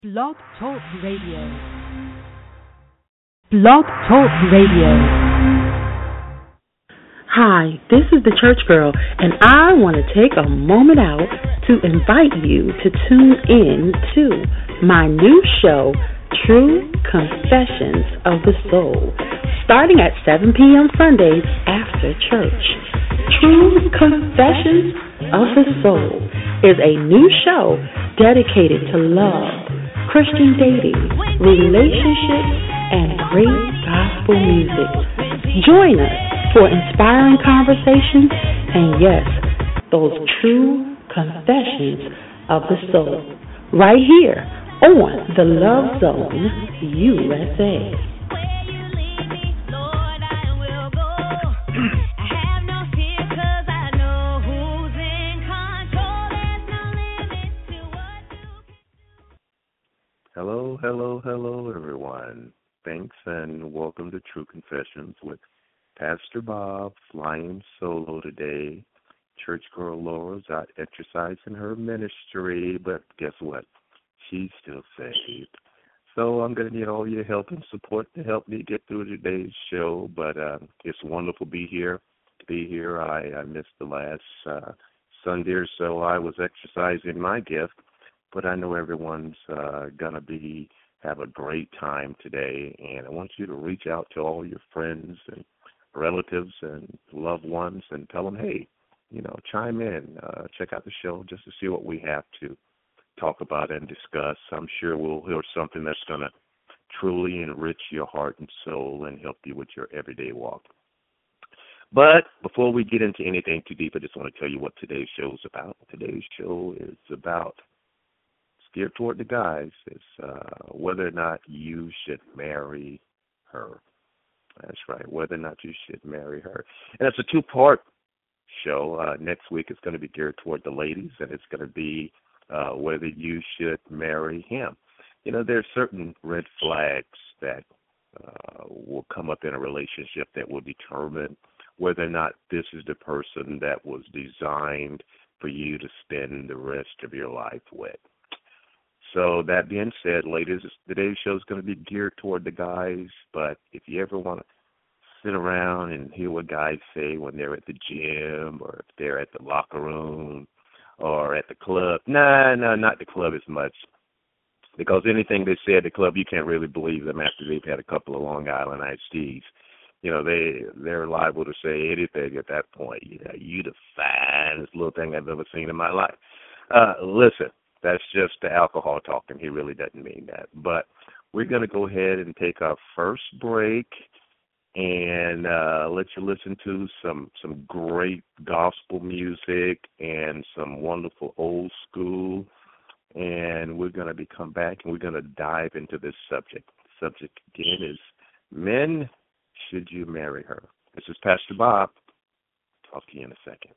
Blog Talk Radio. Blog Talk Radio. Hi, this is the Church Girl, and I want to take a moment out to invite you to tune in to my new show, True Confessions of the Soul, starting at 7 p.m. Sundays after church. True Confessions of the Soul is a new show dedicated to love, Christian dating, relationships, and great gospel music. Join us for inspiring conversations and, yes, those true confessions of the soul, right here on the Love Zone USA. Hello, everyone. Thanks and welcome to True Confessions with Pastor Bob, flying solo today. Church girl Laura's out exercising her ministry, but guess what? She's still saved. So I'm going to need all your help and support to help me get through today's show, but it's wonderful to be here. I missed the last Sunday or so. I was exercising my gift, but I know everyone's going to have a great time today, and I want you to reach out to all your friends and relatives and loved ones and tell them, hey, chime in, check out the show just to see what we have to talk about and discuss. I'm sure we'll hear something that's going to truly enrich your heart and soul and help you with your everyday walk. But before we get into anything too deep, I just want to tell you what today's show is about. Today's show is about geared toward the guys. It's whether or not you should marry her. That's right, whether or not you should marry her. And it's a two-part show. Next week it's going to be geared toward the ladies, and it's going to be whether you should marry him. There are certain red flags that will come up in a relationship that will determine whether or not this is the person that was designed for you to spend the rest of your life with. So that being said, ladies, today's show is going to be geared toward the guys, but if you ever want to sit around and hear what guys say when they're at the gym or if they're at the locker room or at the club, no, not the club as much, because anything they say at the club, you can't really believe them after they've had a couple of Long Island iced teas. They're liable to say anything at that point. You the finest little thing I've ever seen in my life. Listen. That's just the alcohol talking. He really doesn't mean that. But we're going to go ahead and take our first break and let you listen to some great gospel music and some wonderful old school. And we're going to come back and we're going to dive into this subject. The subject, again, is men, should you marry her? This is Pastor Bob. Talk to you in a second.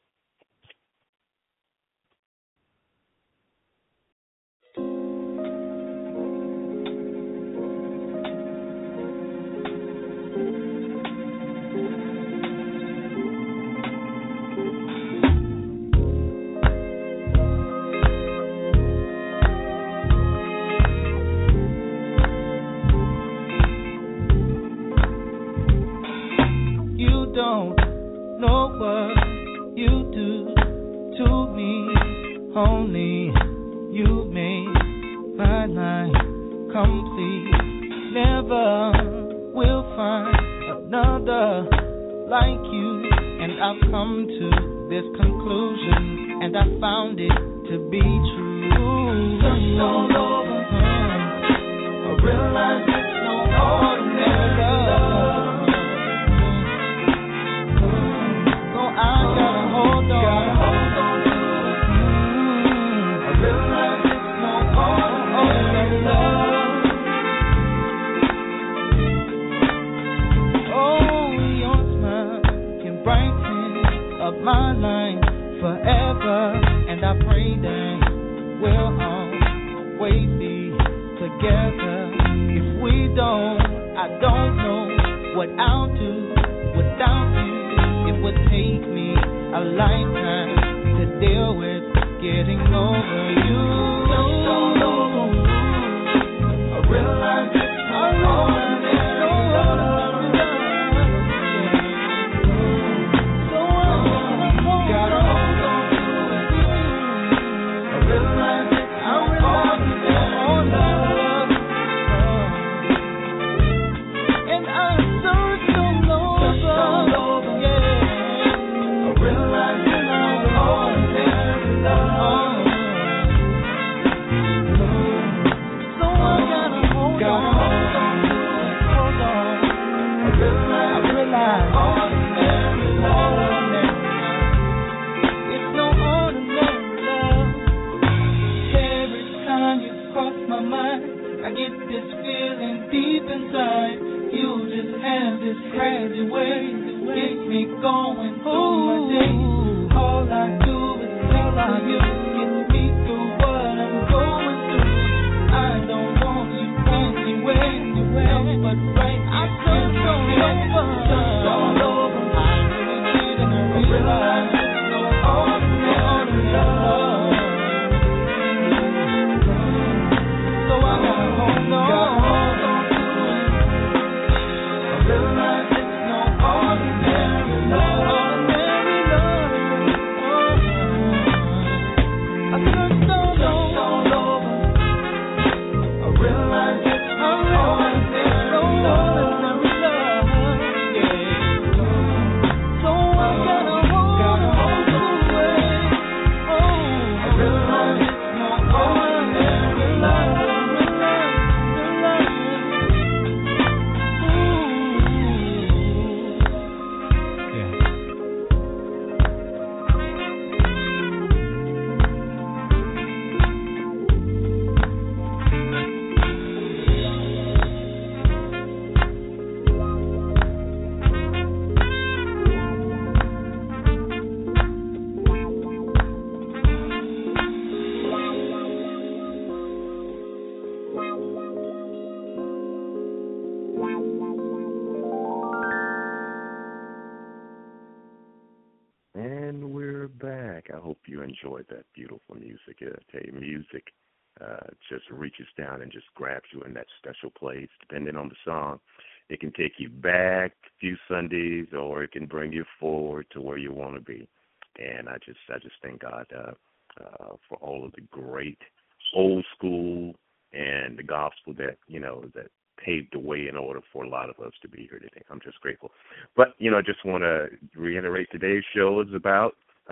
Only you make my life complete. Never will find another like you. And I've come to this conclusion, and I found it to be true. Just all over, I realize it's no ordinary love. So I gotta hold on. My life forever, and I pray that we'll always be together. If we don't, I don't know what I'll do without you. It would take me a lifetime to deal with getting over you. Just all over. I get this feeling deep inside. You just have this crazy way to get me going through my day. All I do is think of you, get me through what I'm going through. I don't want you anywhere else but right here. I just all over. I really did, and I realized it's no ordinary love. So I gotta hold on to it. I realize it's no ordinary love. I searched all over. I realize it's no ordinary love. Yeah. So I gotta hold to it. I realize it's no ordinary love. And we're back. I hope you enjoyed that beautiful music. I tell you, music just reaches down and just grabs you in that special place. Depending on the song, it can take you back a few Sundays, or it can bring you forward to where you want to be. And I just thank God for all of the great old school and the gospel that that paved the way in order for a lot of us to be here today. I'm just grateful. But, I just want to reiterate today's show is about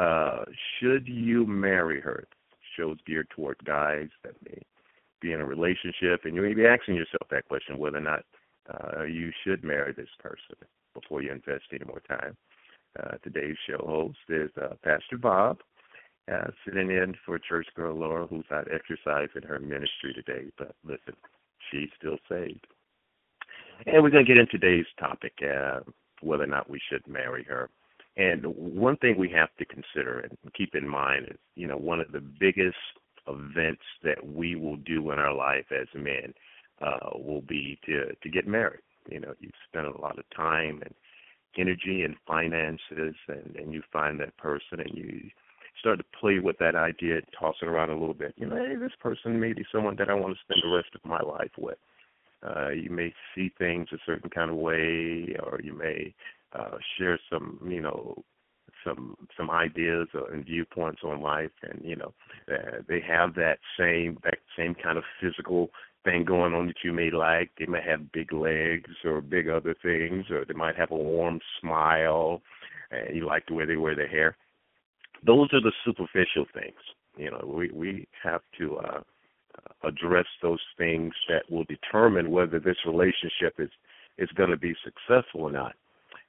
should you marry her? The show's geared toward guys that may be in a relationship, and you may be asking yourself that question, whether or not you should marry this person before you invest any more time. Today's show host is Pastor Bob, sitting in for church girl Laura, who's out exercising her ministry today. But listen, she's still saved. And we're going to get into today's topic, whether or not we should marry her. And one thing we have to consider and keep in mind is, one of the biggest events that we will do in our life as men will be to get married. You spend a lot of time and energy and finances, and you find that person, and you start to play with that idea, toss it around a little bit. Hey, this person may be someone that I want to spend the rest of my life with. You may see things a certain kind of way, or you may share some, some ideas and viewpoints on life, and they have that same kind of physical thing going on that you may like. They may have big legs or big other things, or they might have a warm smile, and you like the way they wear their hair. Those are the superficial things. We have to address those things that will determine whether this relationship is going to be successful or not.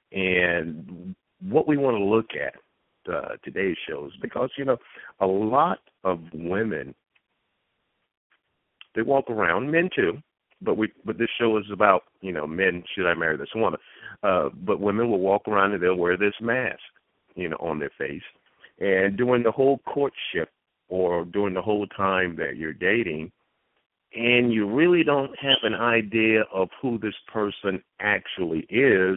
And what we want to look at today's show is because, a lot of women, they walk around, men too, but this show is about, men, should I marry this woman? But women will walk around and they'll wear this mask, on their face. And during the whole courtship or during the whole time that you're dating, and you really don't have an idea of who this person actually is,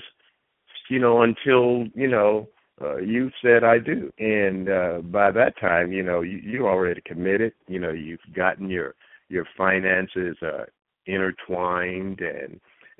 until, you said I do. And by that time, you're already committed. You've gotten your finances intertwined, and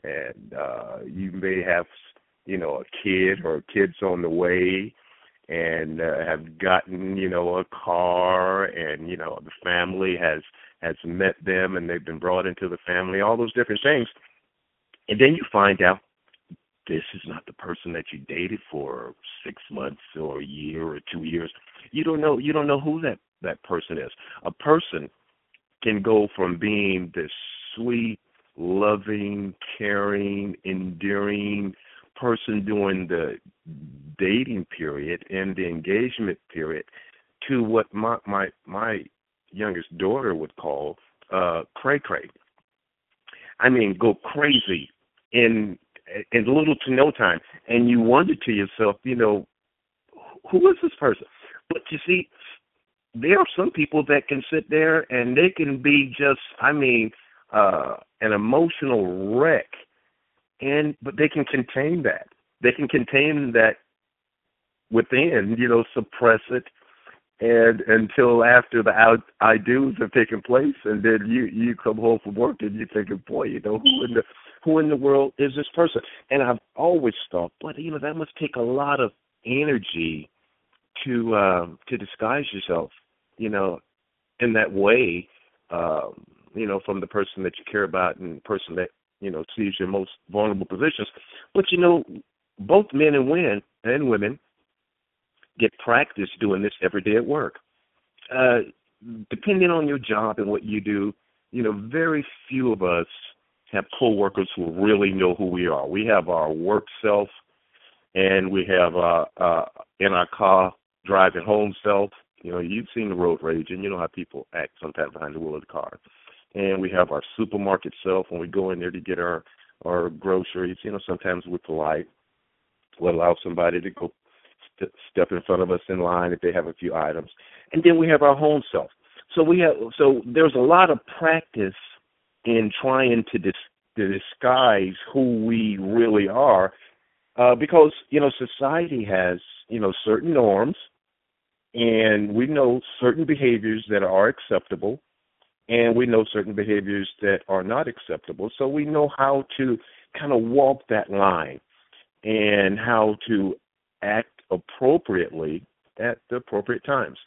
you may have, a kid or kids on the way, and have gotten, a car, and, the family has met them, and they've been brought into the family, all those different things. And then you find out this is not the person that you dated for 6 months or a year or 2 years. You don't know who that person is. A person can go from being this sweet, loving, caring, endearing person during the dating period and the engagement period to what my youngest daughter would call cray-cray. I mean, go crazy in little to no time. And you wonder to yourself, who is this person? But you see, there are some people that can sit there and they can be just, an emotional wreck, but they can contain that. They can contain that within, suppress it, and until after the I do's have taken place, and then you come home from work and you're thinking, boy, who in the world is this person? And I've always thought, but that must take a lot of energy to disguise yourself, in that way, from the person that you care about and the person that, sees your most vulnerable positions. But, both men and women get practice doing this every day at work. Depending on your job and what you do, very few of us have coworkers who really know who we are. We have our work self, and we have in our car driving home self. You've seen the road rage, and you know how people act sometimes behind the wheel of the car. And we have our supermarket self when we go in there to get our groceries. Sometimes we're polite. We'll allow somebody to go step in front of us in line if they have a few items. And then we have our home self. So there's a lot of practice in trying to disguise who we really are, because, society has, certain norms, and we know certain behaviors that are acceptable, and we know certain behaviors that are not acceptable. So we know how to kind of walk that line and how to act appropriately at the appropriate times.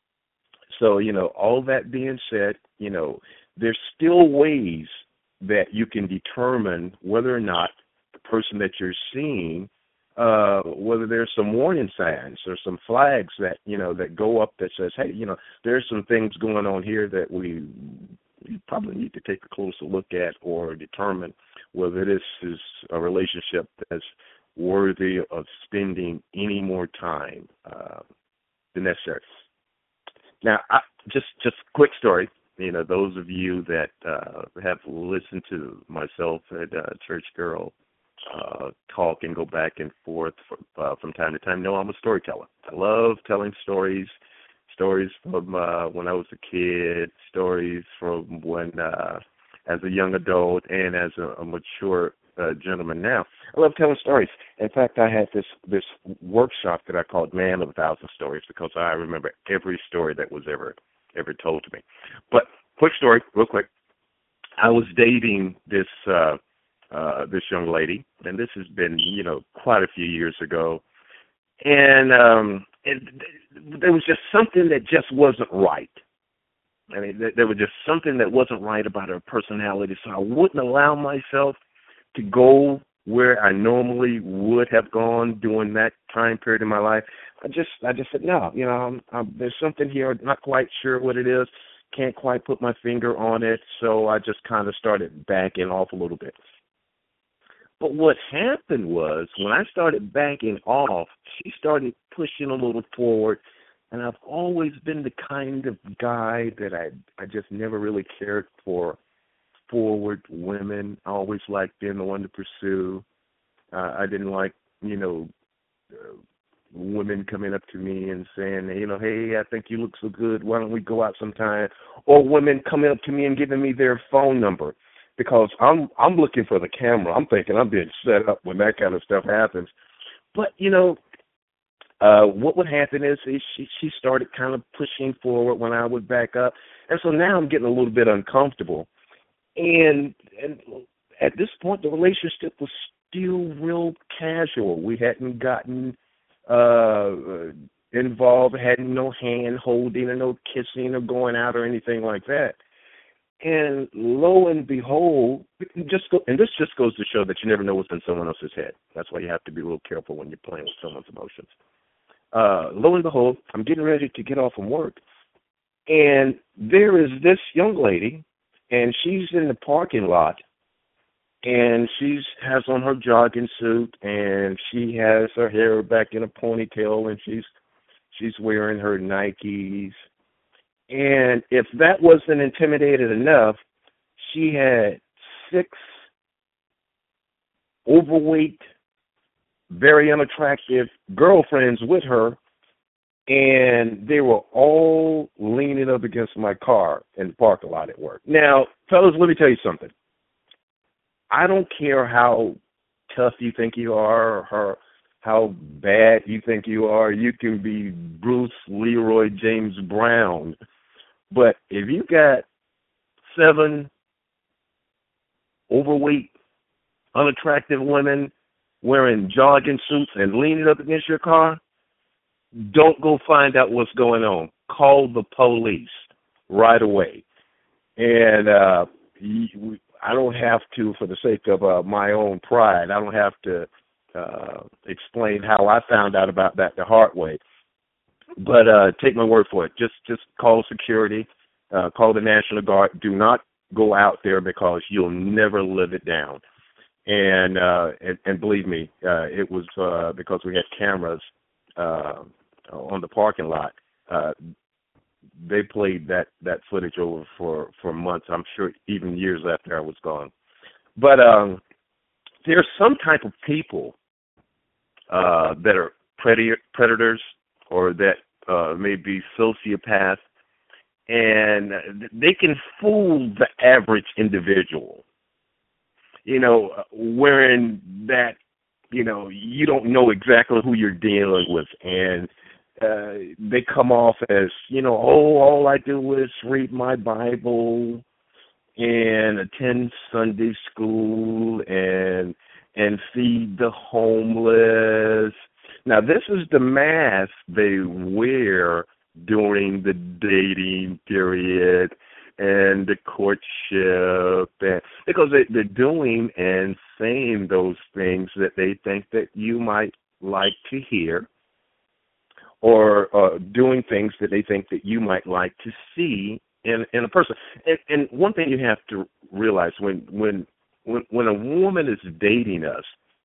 So, all that being said, there's still ways that you can determine whether or not the person that you're seeing, whether there's some warning signs or some flags that, that go up that says, hey, there's some things going on here that we probably need to take a closer look at or determine whether this is a relationship that's worthy of spending any more time than necessary. Now, just quick story. Those of you that have listened to myself at Church Girl talk and go back and forth from time to time know I'm a storyteller. I love telling stories from when I was a kid, stories from when as a young adult and as a mature gentleman now. I love telling stories. In fact, I had this workshop that I called Man of 1,000 Stories because I remember every story that was ever told to me. But quick story, real quick. I was dating this young lady, and this has been, quite a few years ago. And there was just something that just wasn't right. I mean, there was just something that wasn't right about her personality, so I wouldn't allow myself to go where I normally would have gone during that time period in my life. I just said, no, there's something here, not quite sure what it is, can't quite put my finger on it, so I just kind of started backing off a little bit. But what happened was, when I started backing off, she started pushing a little forward, and I've always been the kind of guy that I just never really cared for forward women. I always liked being the one to pursue. I didn't like, women coming up to me and saying, hey, I think you look so good, why don't we go out sometime? Or women coming up to me and giving me their phone number. Because I'm looking for the camera. I'm thinking I'm being set up when that kind of stuff happens. But, what would happen is she started kind of pushing forward when I would back up. And so now I'm getting a little bit uncomfortable. And at this point, the relationship was still real casual. We hadn't gotten involved, hadn't no hand holding or no kissing or going out or anything like that. And lo and behold, this just goes to show that you never know what's in someone else's head. That's why you have to be a little careful when you're playing with someone's emotions. Lo and behold, I'm getting ready to get off from work, and there is this young lady, and she's in the parking lot, and she has on her jogging suit, and she has her hair back in a ponytail, and she's wearing her Nikes. And if that wasn't intimidated enough, she had 6 overweight, very unattractive girlfriends with her, and they were all leaning up against my car in the parking lot at work. Now, fellas, let me tell you something. I don't care how tough you think you are or how bad you think you are. You can be Bruce Leroy James Brown. But if you got 7 overweight, unattractive women wearing jogging suits and leaning up against your car, don't go find out what's going on. Call the police right away. And I don't have to, for the sake of my own pride, I don't have to explain how I found out about that the hard way. But take my word for it. Just call security, call the National Guard. Do not go out there because you'll never live it down. And believe me, it was because we had cameras on the parking lot. They played that footage over for months. I'm sure even years after I was gone. But there's some type of people that are predators or that may be sociopaths, and they can fool the average individual. Wearing that, you don't know exactly who you're dealing with, and they come off as, all I do is read my Bible and attend Sunday school and feed the homeless. Now, this is the mask they wear during the dating period and the courtship, because they're doing and saying those things that they think that you might like to hear, or doing things that they think that you might like to see in a person. And one thing you have to realize, when a woman is dating us,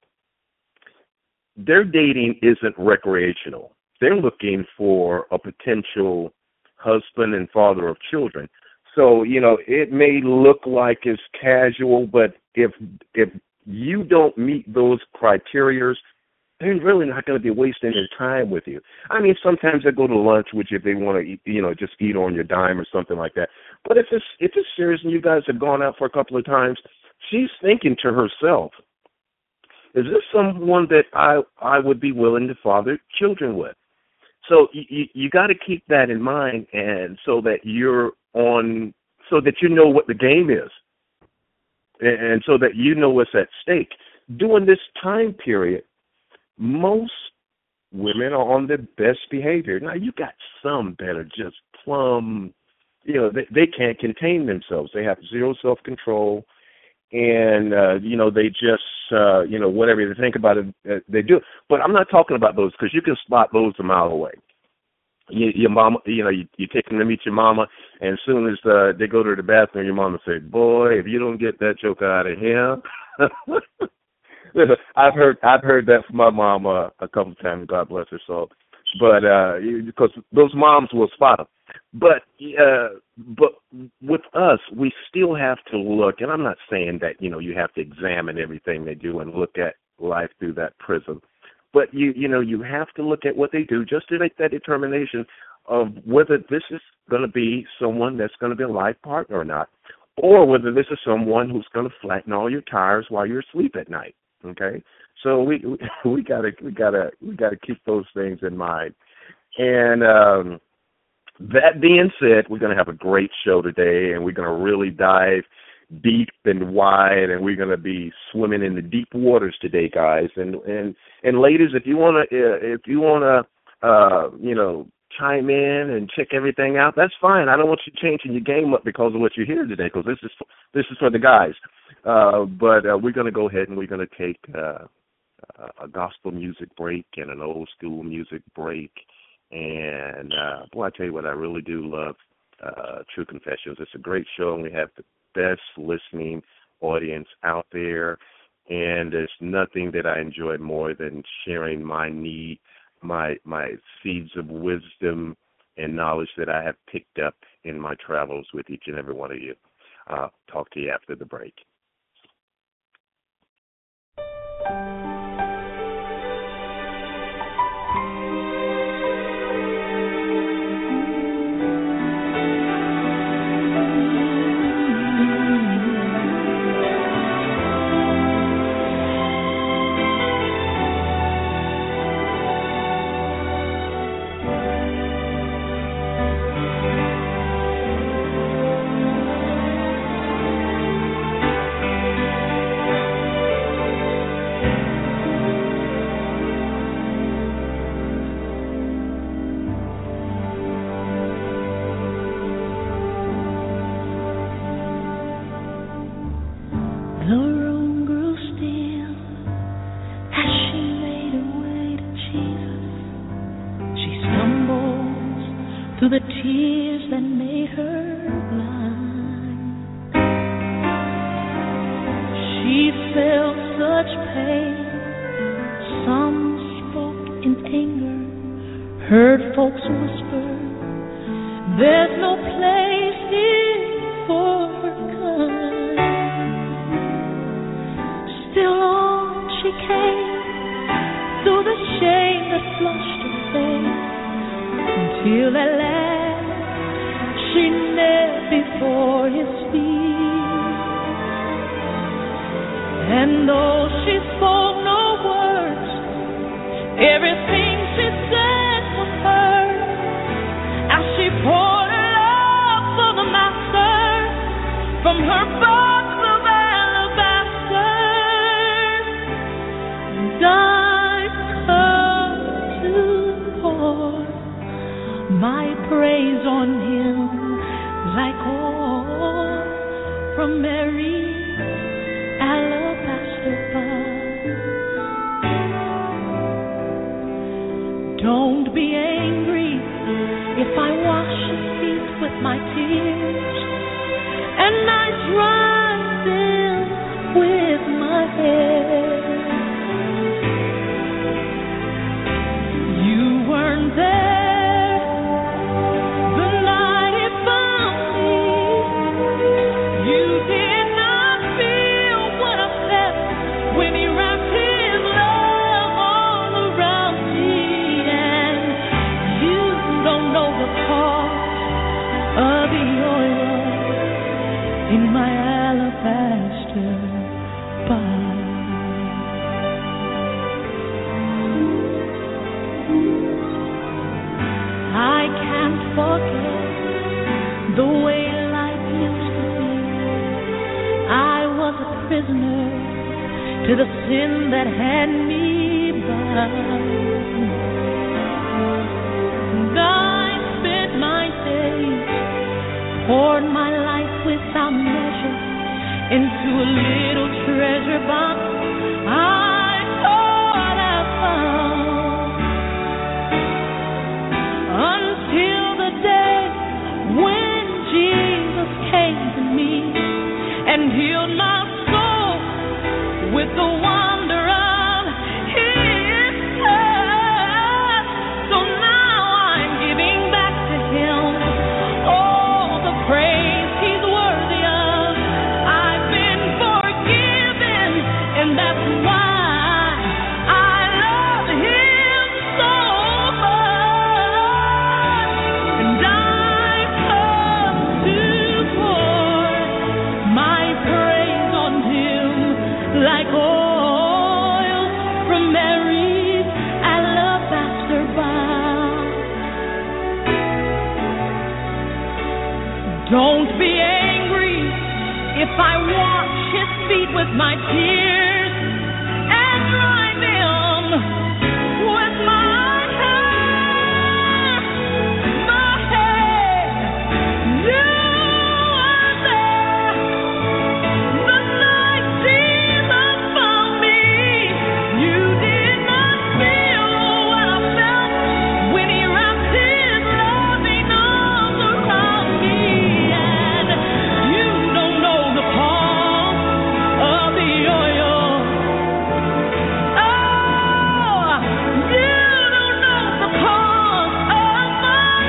their dating isn't recreational. They're looking for a potential husband and father of children. So, it may look like it's casual, but if you don't meet those criteria, they're really not going to be wasting their time with you. I mean, sometimes they go to lunch with you if they want to eat, just eat on your dime or something like that. But if it's serious and you guys have gone out for a couple of times, she's thinking to herself, is this someone that I would be willing to father children with? So you got to keep that in mind, and so that so that you know what the game is, and so that you know what's at stake. During this time period, most women are on their best behavior. Now, you got some that are just plumb, they can't contain themselves. They have zero self-control, and, they just, whatever they think about it, they do. But I'm not talking about those, because you can spot those a mile away. Your mama, you take them to meet your mama, and as soon as they go to the bathroom, your mama say, "Boy, if you don't get that joke out of here." Listen, I've heard that from my mom a couple of times. God bless her soul. But because those moms will spot them. But with us, we still have to look. And I'm not saying that you have to examine everything they do and look at life through that prism. But you have to look at what they do just to make that determination of whether this is going to be someone that's going to be a life partner or not, or whether this is someone who's going to flatten all your tires while you're asleep at night. Okay, so we gotta keep those things in mind. And that being said, we're gonna have a great show today, and we're gonna really dive deep and wide, and we're gonna be swimming in the deep waters today, guys. And ladies, if you wanna chime in and check everything out, that's fine. I don't want you changing your game up because of what you hear today, because this is for the guys. But we're going to go ahead and we're going to take a gospel music break and an old school music break. And boy, I tell you what, I really do love True Confessions. It's a great show, and we have the best listening audience out there. And there's nothing that I enjoy more than sharing my seeds of wisdom and knowledge that I have picked up in my travels with each and every one of you. Talk to you after the break. She felt such pain. Some spoke in anger, heard folks whisper, there's no place here for her kind. Still on she came, through the shame that flushed her face, until at last she knelt before his feet. And though she spoke no words, everything she said was heard, as she poured her love for the master from her box of alabaster. And I've come to pour my praise on him like oil from Mary's alabaster box. Don't be angry if I wash his feet with my tears and I dry them with my hair. You weren't there the night he found me. You did not feel what I felt when he wrapped his love all around me. And you don't know the cost of the oil in my alabaster box. I can't forget the way life used to be. I was a prisoner to the sin that had me bound. And I spent my days, poured my life without measure into a little treasure box I thought I found, until the day when Jesus came to me and healed my soul with the wonder of his touch. So now I'm giving back to him all the praise he's worthy of. I've been forgiven, and that's why I love him so much. And I've come to pour my praise on him like oil from Mary's alabaster box. Don't be angry if I wash his feet with my tears and dry them with my hair. My hair. You were there the night Jesus found me. You did not feel what I felt when he wrapped his loving arms around me. And you don't know the cost of the oil. Oh, you don't know the cost of my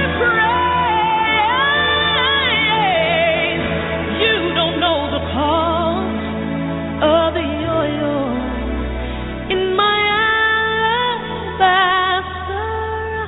praise. You don't know the cost of the oil in my alabaster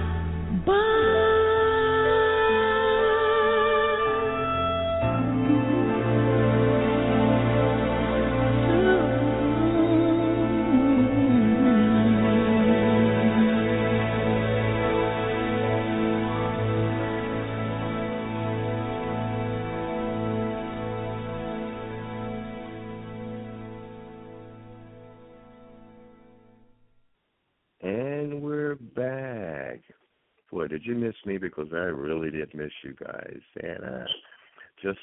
And we're back. Boy, did you miss me? Because I really did miss you guys. And just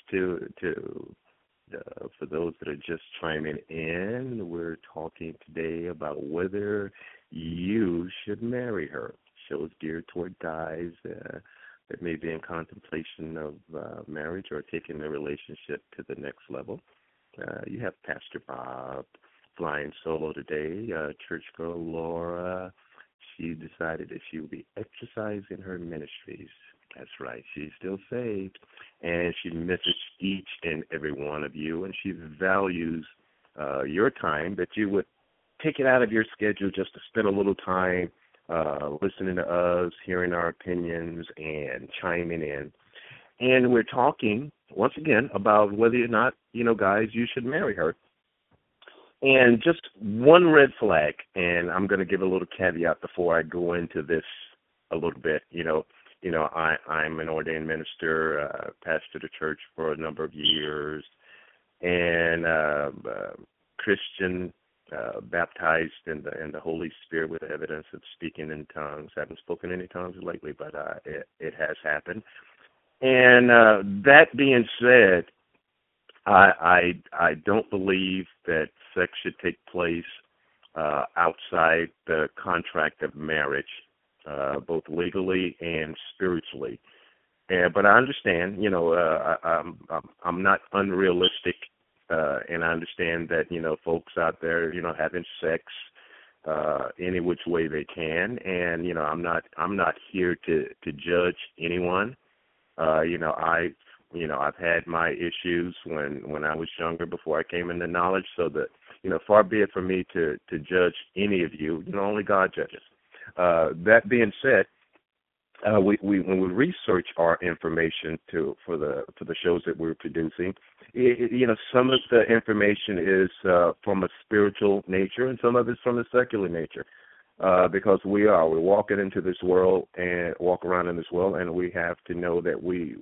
for those that are just chiming in, we're talking today about whether you should marry her. Shows geared toward guys that may be in contemplation of marriage or taking the relationship to the next level. You have Pastor Bob flying solo today. Church girl Laura, she decided that she would be exercising her ministries. That's right. She's still saved, and she misses each and every one of you, and she values your time, that you would take it out of your schedule just to spend a little time listening to us, hearing our opinions, and chiming in. And we're talking, once again, about whether or not, guys, you should marry her. And just one red flag, and I'm going to give a little caveat before I go into this a little bit. I'm an ordained minister, pastored the church for a number of years, and Christian, baptized in the Holy Spirit with evidence of speaking in tongues. I haven't spoken any tongues lately, but it has happened. And that being said, I don't believe that sex should take place outside the contract of marriage, both legally and spiritually. But I understand, I'm not unrealistic, and I understand that, folks out there, having sex any which way they can, and I'm not here to judge anyone. I've had my issues when I was younger, before I came into knowledge, so that, far be it from me to judge any of you. Only God judges. That being said, when we research our information for the shows that we're producing, some of the information is from a spiritual nature, and some of it's from a secular nature. Because we're walking into this world and walk around in this world, and we have to know that we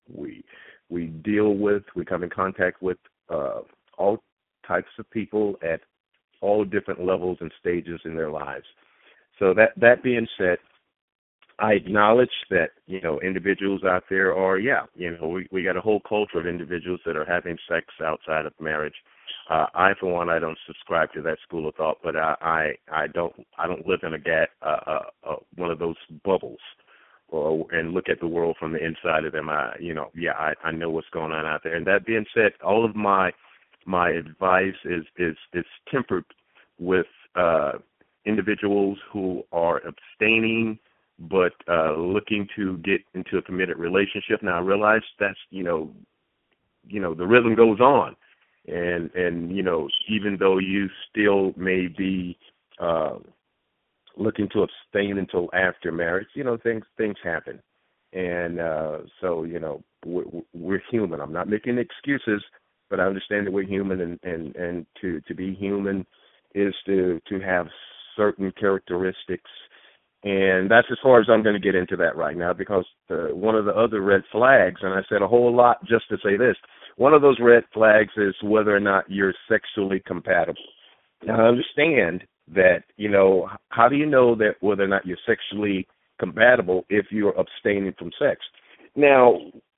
come in contact with all types of people at all different levels and stages in their lives. So that being said, I acknowledge that, individuals out there are, we got a whole culture of individuals that are having sex outside of marriage. I, for one, I don't subscribe to that school of thought, but I don't live in one of those bubbles, and look at the world from the inside of them. I know what's going on out there. And that being said, all of my advice is tempered with individuals who are abstaining but looking to get into a committed relationship. Now, I realize that's the rhythm goes on. And even though you still may be looking to abstain until after marriage, things happen. And so, we're human. I'm not making excuses, but I understand that we're human, and to be human is to have certain characteristics. And that's as far as I'm going to get into that right now, because one of the other red flags, and I said a whole lot just to say this, one of those red flags is whether or not you're sexually compatible. Now, I understand that, how do you know that whether or not you're sexually compatible if you're abstaining from sex? Now,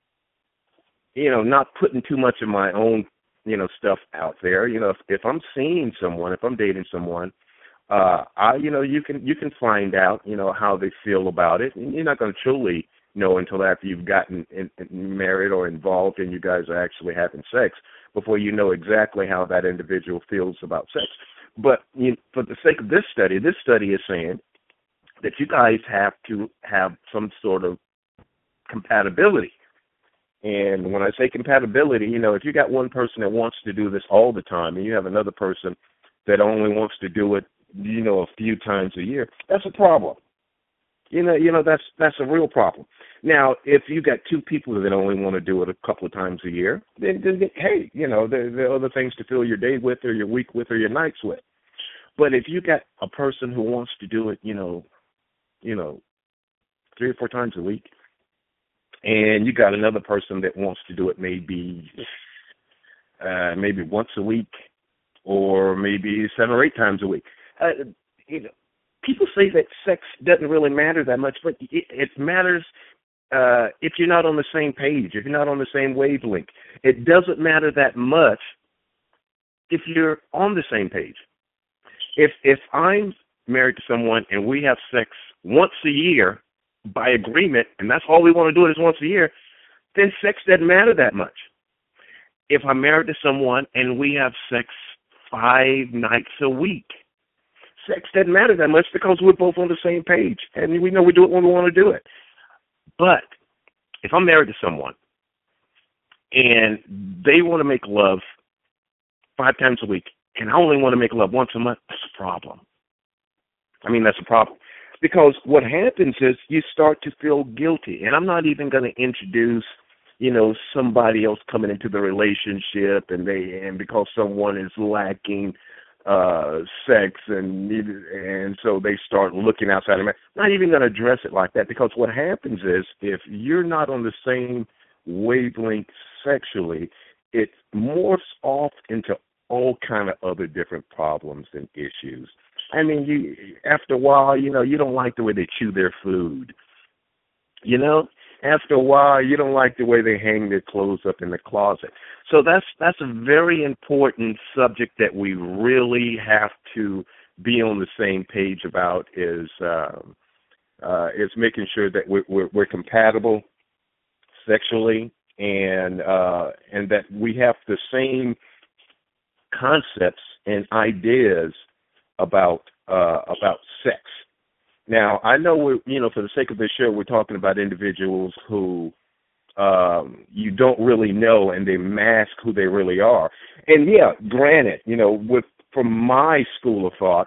not putting too much of my own, stuff out there. If I'm seeing someone, if I'm dating someone, you can find out, how they feel about it. And you're not going to truly know until after you've gotten married or involved and you guys are actually having sex before you know exactly how that individual feels about sex. But for the sake of this study is saying that you guys have to have some sort of compatibility. And when I say compatibility, if you got one person that wants to do this all the time and you have another person that only wants to do it, a few times a year, that's a problem. That's a real problem. Now, if you got two people that only want to do it a couple of times a year, then hey, there are other things to fill your day with, or your week with, or your nights with. But if you got a person who wants to do it, 3 or 4 times a week, and you got another person that wants to do it maybe once a week, or maybe 7 or 8 times a week. People say that sex doesn't really matter that much, but it matters if you're not on the same page, if you're not on the same wavelength. It doesn't matter that much if you're on the same page. If I'm married to someone and we have sex once a year by agreement, and that's all we want to do is once a year, then sex doesn't matter that much. if I'm married to someone and we have sex 5 nights a week. Sex doesn't matter that much because we're both on the same page, and we know we do it when we want to do it. But if I'm married to someone and they want to make love 5 times a week, and I only want to make love once a month, that's a problem. I mean, that's a problem. Because what happens is you start to feel guilty. And I'm not even going to introduce, somebody else coming into the relationship and because someone is lacking sex and so they start looking outside of marriage. Not even going to address it like that, because what happens is if you're not on the same wavelength sexually, it morphs off into all kind of other different problems and issues. I mean, after a while, you don't like the way they chew their food. After a while, you don't like the way they hang their clothes up in the closet. So that's a very important subject that we really have to be on the same page about. Is making sure that we're compatible sexually and that we have the same concepts and ideas about sex. Now, I know for the sake of this show, we're talking about individuals who you don't really know, and they mask who they really are. And yeah, granted, from my school of thought,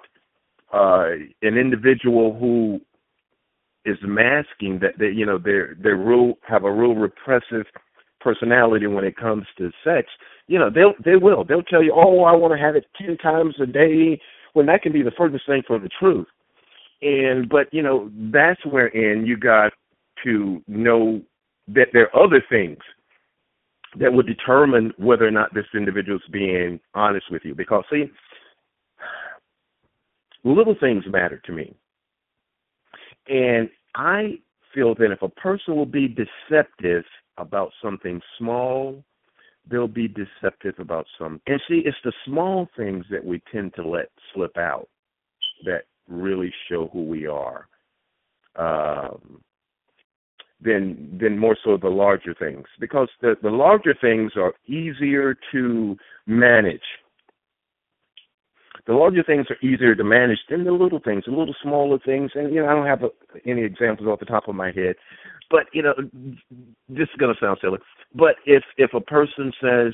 an individual who is masking that they have a real repressive personality when it comes to sex, they'll tell you, oh, I want to have it 10 times a day, when that can be the furthest thing from the truth. But that's wherein you got to know that there are other things that would determine whether or not this individual is being honest with you. Because, see, little things matter to me. And I feel that if a person will be deceptive about something small, they'll be deceptive about some. And see, it's the small things that we tend to let slip out that really show who we are, than more so the larger things. Because the larger things are easier to manage. The larger things are easier to manage than the little things, the little smaller things. And, I don't have any examples off the top of my head. But, this is going to sound silly. But if a person says,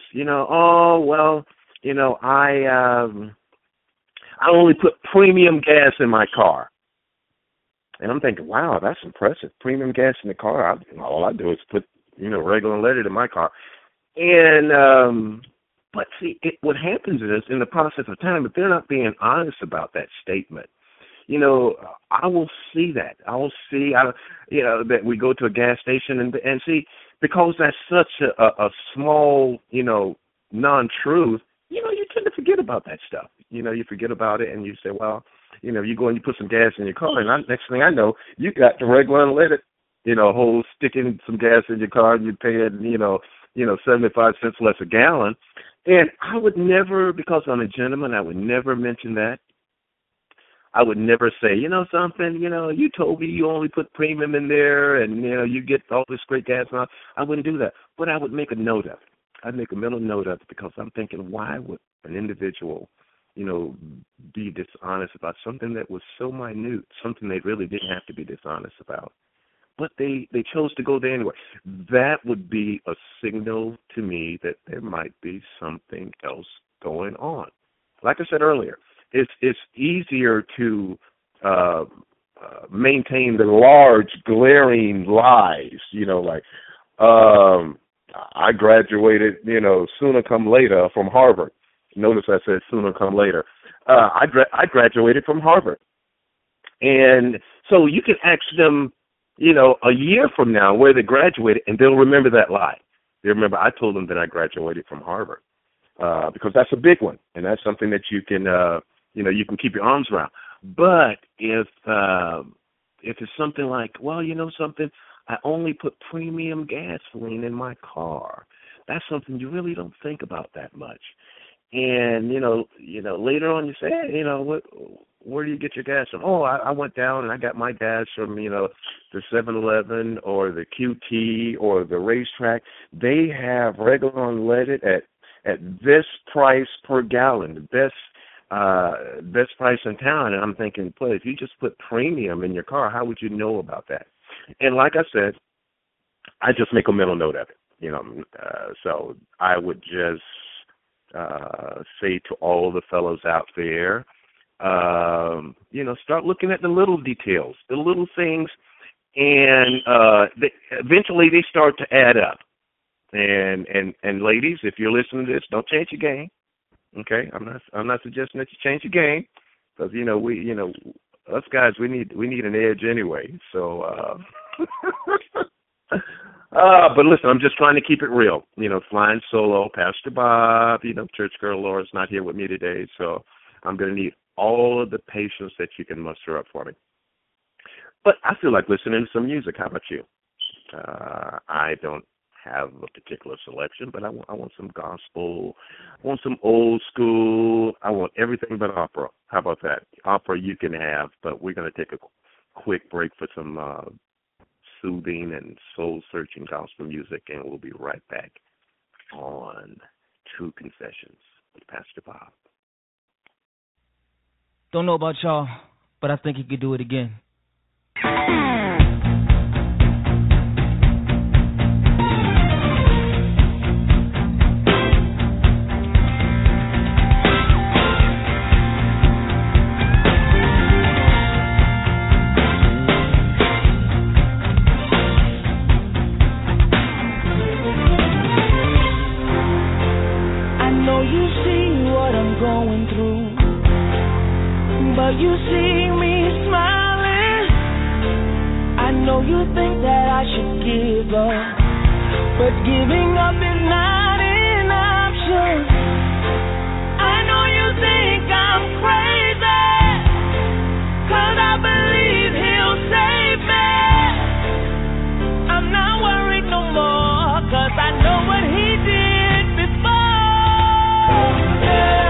I only put premium gas in my car. And I'm thinking, wow, that's impressive. Premium gas in the car. All I do is put, regular unleaded in my car. And, but see, what happens is in the process of time, if they're not being honest about that statement, I will see that. I will see, that we go to a gas station and see, because that's such a small, non-truth, you tend to forget about that stuff. You forget about it and you say, well, you go and you put some gas in your car, and next thing I know, you got the regular unleaded, whole sticking some gas in your car, and you pay it, 75 cents less a gallon. And I would never, because I'm a gentleman, I would never mention that. I would never say, something, you told me you only put premium in there and, you get all this great gas. I wouldn't do that. But I would make a note of it. I'd make a mental note of it, because I'm thinking, why would an individual, be dishonest about something that was so minute, something they really didn't have to be dishonest about? But they chose to go there anyway. That would be a signal to me that there might be something else going on. Like I said earlier, it's easier to maintain the large, glaring lies, I graduated, sooner come later from Harvard. Notice I said sooner come later. I graduated from Harvard. And so you can ask them, a year from now where they graduated, and they'll remember that lie. They'll remember I told them that I graduated from Harvard, because that's a big one, and that's something that you can, you can keep your arms around. But if it's something like, well, something, I only put premium gasoline in my car. That's something you really don't think about that much. And, later on you say, hey, where do you get your gas from? Oh, I went down and I got my gas from, the 7-Eleven or the QT or the racetrack. They have regular unleaded at at this price per gallon, the best price in town. And I'm thinking, boy, if you just put premium in your car, how would you know about that? And like I said, I just make a mental note of it, so I would just say to all the fellows out there, start looking at the little details, the little things, and eventually they start to add up. And ladies, if you're listening to this, don't change your game. Okay, I'm not suggesting that you change your game, because us guys, we need an edge anyway. So, but listen, I'm just trying to keep it real. Flying solo, Pastor Bob. Church girl Laura's not here with me today, so I'm going to need all of the patience that you can muster up for me. But I feel like listening to some music. How about you? I don't have a particular selection, but I want some gospel. I want some old school. I want everything but opera. How about that? Opera you can have, but we're going to take a quick break for some soothing and soul-searching gospel music, and we'll be right back on True Confessions with Pastor Bob. Don't know about y'all, but I think he could do it again. You see me smiling. I know you think that I should give up, but giving up is not an option. I know you think I'm crazy, 'cause I believe he'll save me. I'm not worried no more, 'cause I know what he did before. Yeah.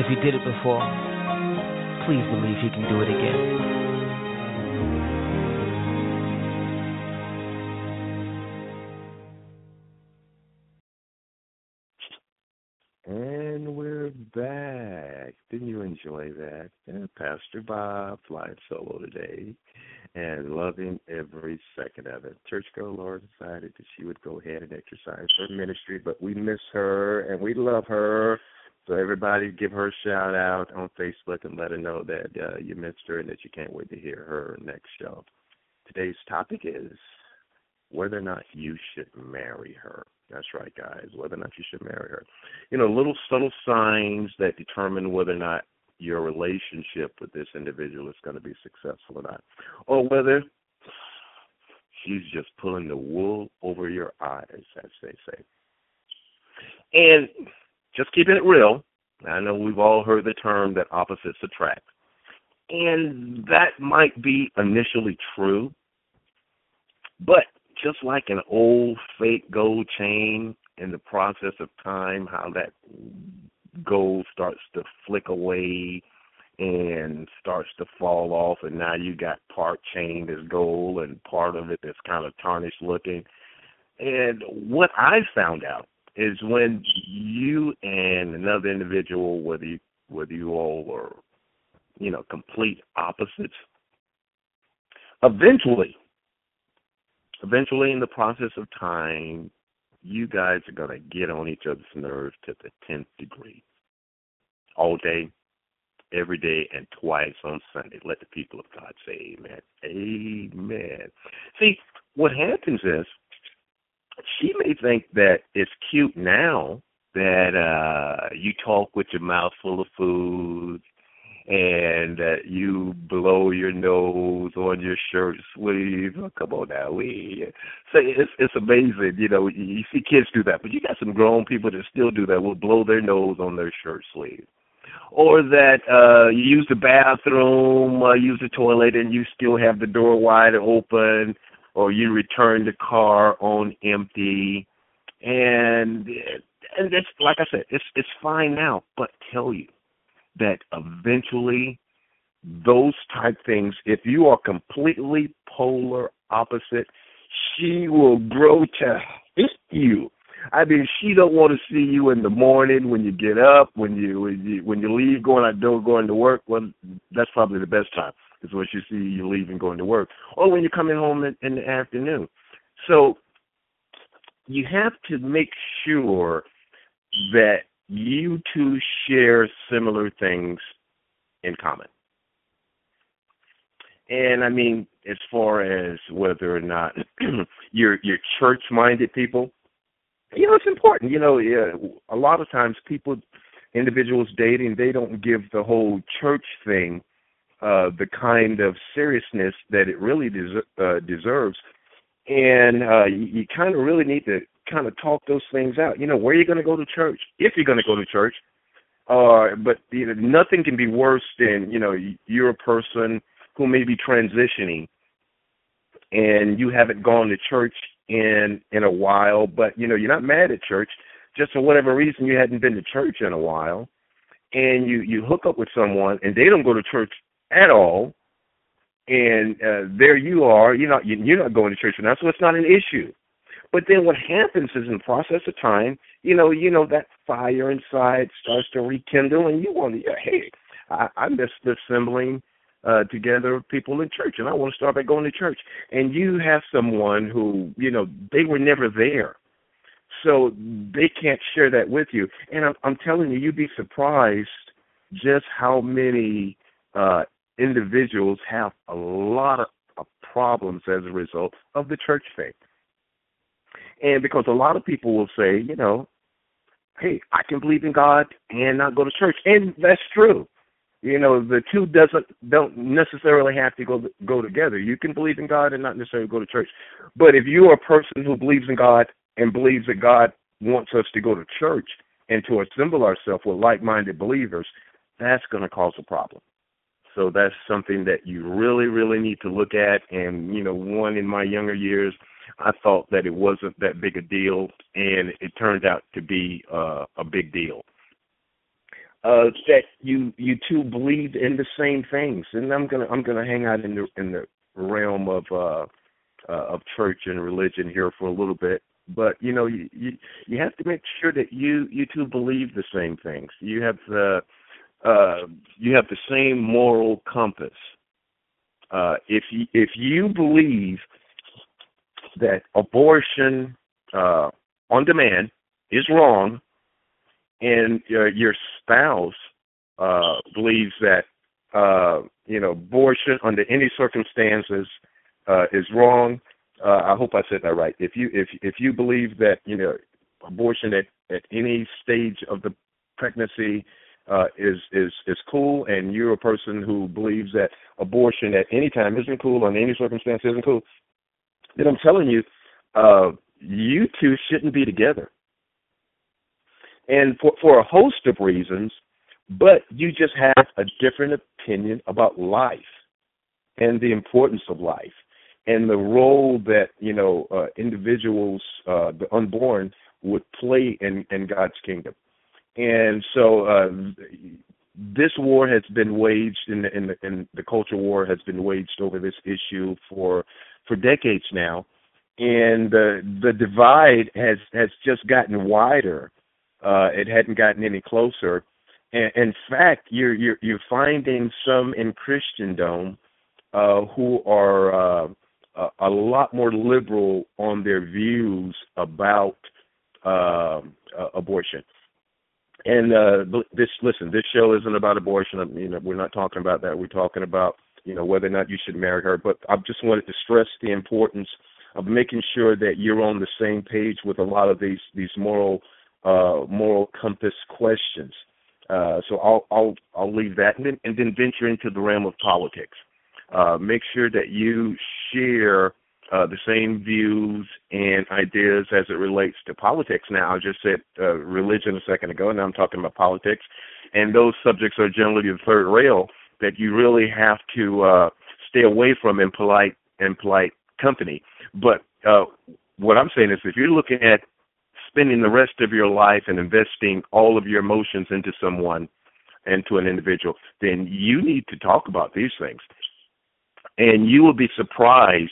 If he did it before, please believe he can do it again. And we're back. Didn't you enjoy that? Yeah, Pastor Bob flying solo today and loving every second of it. Church Girl Laura decided that she would go ahead and exercise her ministry, but we miss her and we love her. So everybody give her a shout out on Facebook and let her know that you missed her and that you can't wait to hear her next show. Today's topic is whether or not you should marry her. That's right, guys, whether or not you should marry her. You know, little subtle signs that determine whether or not your relationship with this individual is going to be successful or not, or whether she's just pulling the wool over your eyes, as they say. And just keeping it real, I know we've all heard the term that opposites attract, and that might be initially true, but just like an old fake gold chain, in the process of time, how that gold starts to flick away and starts to fall off, and now you got part chain that's gold and part of it that's kind of tarnished looking. And what I found out is when you and another individual, whether you all are, you know, complete opposites, eventually in the process of time, you guys are going to get on each other's nerves to the 10th degree. All day, every day, and twice on Sunday. Let the people of God say amen. Amen. See, what happens is she may think that it's cute now that you talk with your mouth full of food and you blow your nose on your shirt sleeve. Oh, come on now, so it's amazing. You know, you see kids do that, but you got some grown people that still do that. Will blow their nose on their shirt sleeve, or that you use the bathroom, use the toilet, and you still have the door wide open, or you return the car on empty, and it's like I said, it's fine now, but tell you that eventually those type things, if you are completely polar opposite, she will grow to hate you. I mean, she don't want to see you in the morning when you get up, when you leave, going out the door, going to work. Well, that's probably the best time, is when she see you leaving, going to work, or when you're coming home in the afternoon. So you have to make sure that you two share similar things in common. And I mean, as far as whether or not you're church-minded people, you know, it's important. You know, a lot of times individuals dating, they don't give the whole church thing the kind of seriousness that it really deserves. And you kind of really need to kind of talk those things out. You know, where are you going to go to church? If you're going to go to church. But you know, nothing can be worse than, you know, you're a person who may be transitioning and you haven't gone to church in a while, but, you know, you're not mad at church. Just for whatever reason, you hadn't been to church in a while, and you hook up with someone and they don't go to church at all, and there you are, you're not going to church now, so it's not an issue. But then what happens is, in the process of time, you know that fire inside starts to rekindle, and you want to, hey, I miss the assembling together people in church, and I want to start by going to church. And you have someone who, you know, they were never there, so they can't share that with you. And I'm telling you, you'd be surprised just how many individuals have a lot of problems as a result of the church faith. And because a lot of people will say, you know, hey, I can believe in God and not go to church. And that's true. You know, the two don't necessarily have to go together. You can believe in God and not necessarily go to church. But if you are a person who believes in God and believes that God wants us to go to church and to assemble ourselves with like-minded believers, that's going to cause a problem. So that's something that you really, really need to look at. And, you know, in my younger years, I thought that it wasn't that big a deal, and it turned out to be a big deal. that you two believe in the same things. And I'm gonna hang out in the realm of church and religion here for a little bit. But you have to make sure that you two believe the same things. You have the same moral compass. If you believe that abortion on demand is wrong, and your spouse believes that abortion under any circumstances is wrong, I hope I said that right. If you believe that abortion at any stage of the pregnancy is cool, and you're a person who believes that abortion at any time isn't cool, under any circumstance isn't cool, then I'm telling you, you two shouldn't be together. And for a host of reasons, but you just have a different opinion about life and the importance of life and the role that, individuals, the unborn, would play in God's kingdom. And so this war has been waged, in the culture war has been waged over this issue for decades now. And the divide has just gotten wider. It hadn't gotten any closer. And in fact, you're finding some in Christendom who are a lot more liberal on their views about abortion. And this show isn't about abortion. We're not talking about that. We're talking about whether or not you should marry her. But I just wanted to stress the importance of making sure that you're on the same page with a lot of these moral compass questions. So I'll leave that and then venture into the realm of politics. Make sure that you share the same views and ideas as it relates to politics. Now, I just said religion a second ago, and now I'm talking about politics. And those subjects are generally the third rail that you really have to stay away from in polite company. But what I'm saying is, if you're looking at spending the rest of your life and investing all of your emotions into someone, into an individual, then you need to talk about these things. And you will be surprised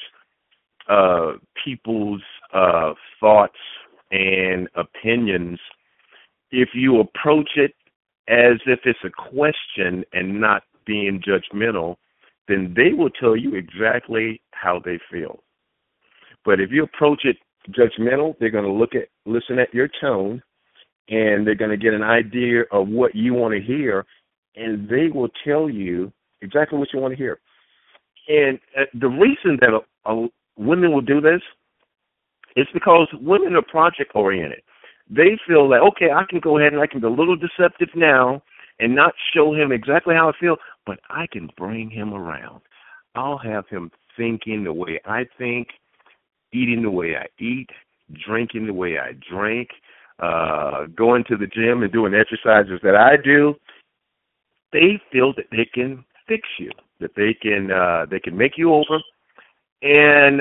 people's thoughts and opinions if you approach it as if it's a question and not being judgmental. Then they will tell you exactly how they feel. But if you approach it judgmental, they're going to listen at your tone, and they're going to get an idea of what you want to hear, and they will tell you exactly what you want to hear. And the reason that women will do this is because women are project-oriented. They feel that, okay, I can go ahead and I can be a little deceptive now and not show him exactly how I feel, but I can bring him around. I'll have him thinking the way I think, eating the way I eat, drinking the way I drink, going to the gym and doing exercises that I do. They feel that they can fix you, that they can make you over and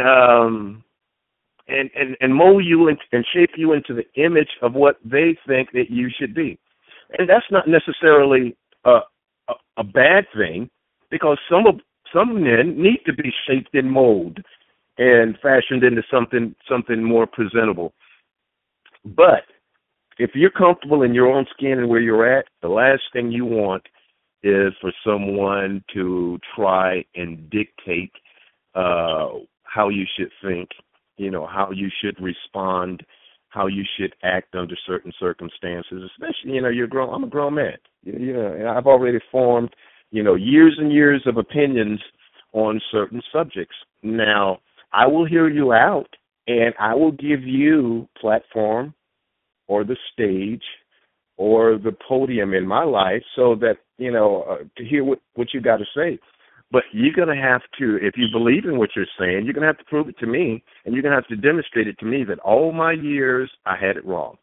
mold you and shape you into the image of what they think that you should be. And that's not necessarily a bad thing, because some men need to be shaped and molded and fashioned into something more presentable. But if you're comfortable in your own skin and where you're at, the last thing you want is for someone to try and dictate how you should think, how you should respond, how you should act under certain circumstances. Especially, I'm a grown man. And I've already formed, years and years of opinions on certain subjects. Now, I will hear you out, and I will give you platform or the stage or the podium in my life so that, to hear what you got to say. But you're going to have to, if you believe in what you're saying, you're going to have to prove it to me, and you're going to have to demonstrate it to me that all my years I had it wrong.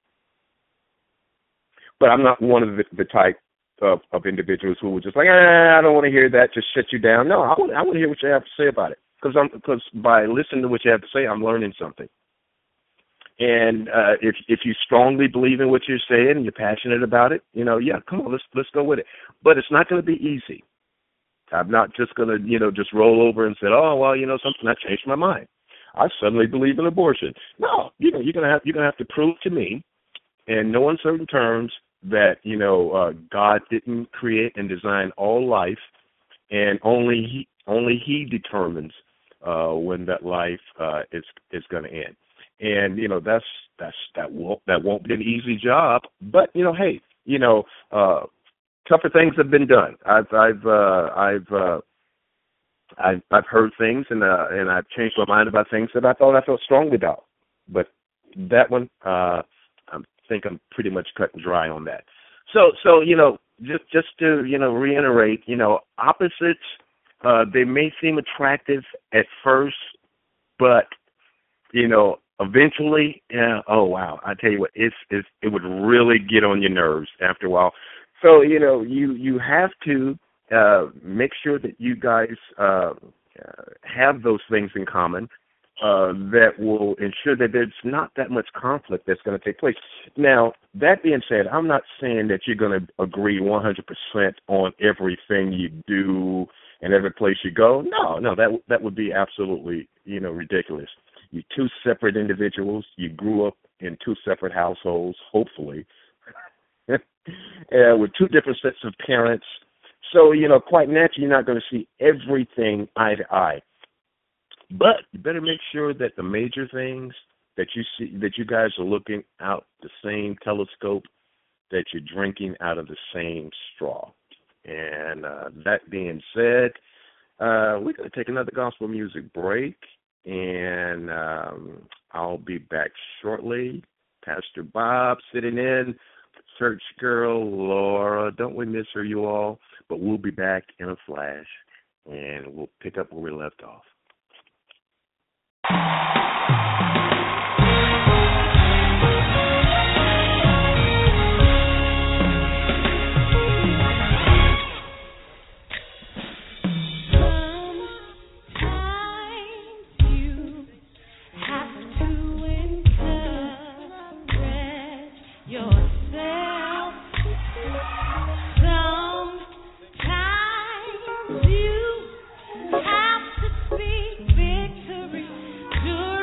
But I'm not one of the type of individuals who were just like, I don't want to hear that, just shut you down. No, I want to hear what you have to say about it. Because by listening to what you have to say, I'm learning something. And if you strongly believe in what you're saying and you're passionate about it, yeah, come on, let's go with it. But it's not going to be easy. I'm not just going to, just roll over and say, oh, well, something, I changed my mind. I suddenly believe in abortion. No, you're going to have to prove to me, in no uncertain terms, that God didn't create and design all life, and only He determines when that life is going to end. And that won't be an easy job. But hey, tougher things have been done. I've heard things and I've changed my mind about things that I felt strongly about. But that one, I think I'm pretty much cut and dry on that. So just to reiterate, opposites, they may seem attractive at first, but eventually, oh wow, I tell you what, it would really get on your nerves after a while. So you have to make sure that you guys have those things in common that will ensure that there's not that much conflict that's going to take place. Now, that being said, I'm not saying that you're going to agree 100% on everything you do and every place you go. No, that would be absolutely ridiculous. You're two separate individuals. You grew up in two separate households, hopefully, with two different sets of parents. So, quite naturally, you're not going to see everything eye to eye. But you better make sure that the major things that you see, that you guys are looking out the same telescope, that you're drinking out of the same straw. And that being said, we're going to take another gospel music break. And I'll be back shortly. Pastor Bob sitting in, church girl Laura. Don't we miss her, you all? But we'll be back in a flash, and we'll pick up where we left off. Sometimes you have to speak victory.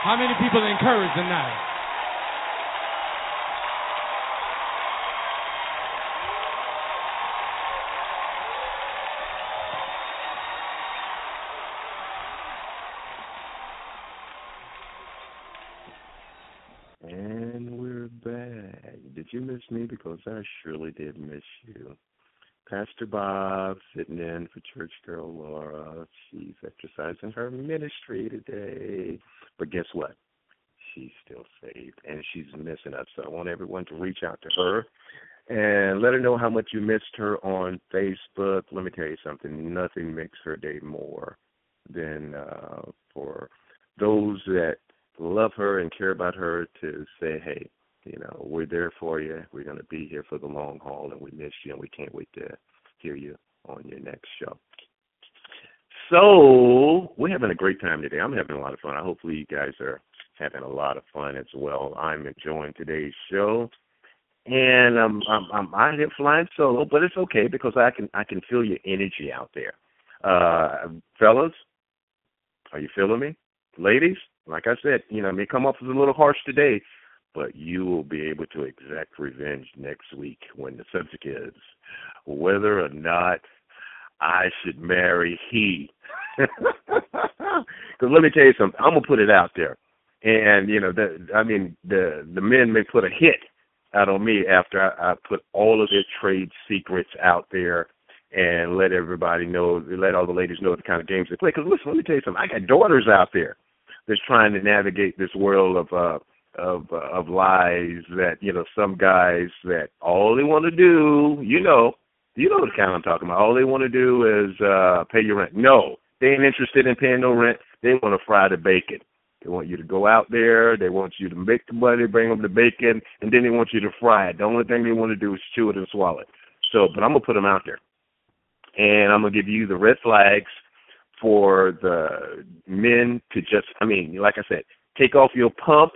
How many people are encouraged tonight? And we're back. Did you miss me? Because I surely did miss you. Pastor Bob sitting in for Church Girl Laura. She's exercising her ministry today. But guess what? She's still saved, and she's missing us. So I want everyone to reach out to her and let her know how much you missed her on Facebook. Let me tell you something. Nothing makes her day more than for those that love her and care about her to say, hey, you know, we're there for you. We're going to be here for the long haul, and we miss you, and we can't wait to hear you on your next show. So we're having a great time today. I'm having a lot of fun. Hopefully you guys are having a lot of fun as well. I'm enjoying today's show, and I'm out here flying solo, but it's okay because I can feel your energy out there. Fellas, are you feeling me? Ladies, like I said, you know, it may come off as a little harsh today, but you will be able to exact revenge next week when the subject is whether or not I should marry he. Because let me tell you something, I'm going to put it out there. And, you know, the men may put a hit out on me after I put all of their trade secrets out there and let everybody know, let all the ladies know the kind of games they play. Because listen, let me tell you something, I got daughters out there that's trying to navigate this world of lies that, you know, some guys that all they want to do, you know the kind I'm talking about. All they want to do is pay your rent. No, they ain't interested in paying no rent. They want to fry the bacon. They want you to go out there. They want you to make the money, bring them the bacon, and then they want you to fry it. The only thing they want to do is chew it and swallow it. So, but I'm going to put them out there. And I'm going to give you the red flags for the men to just, like I said, take off your pumps.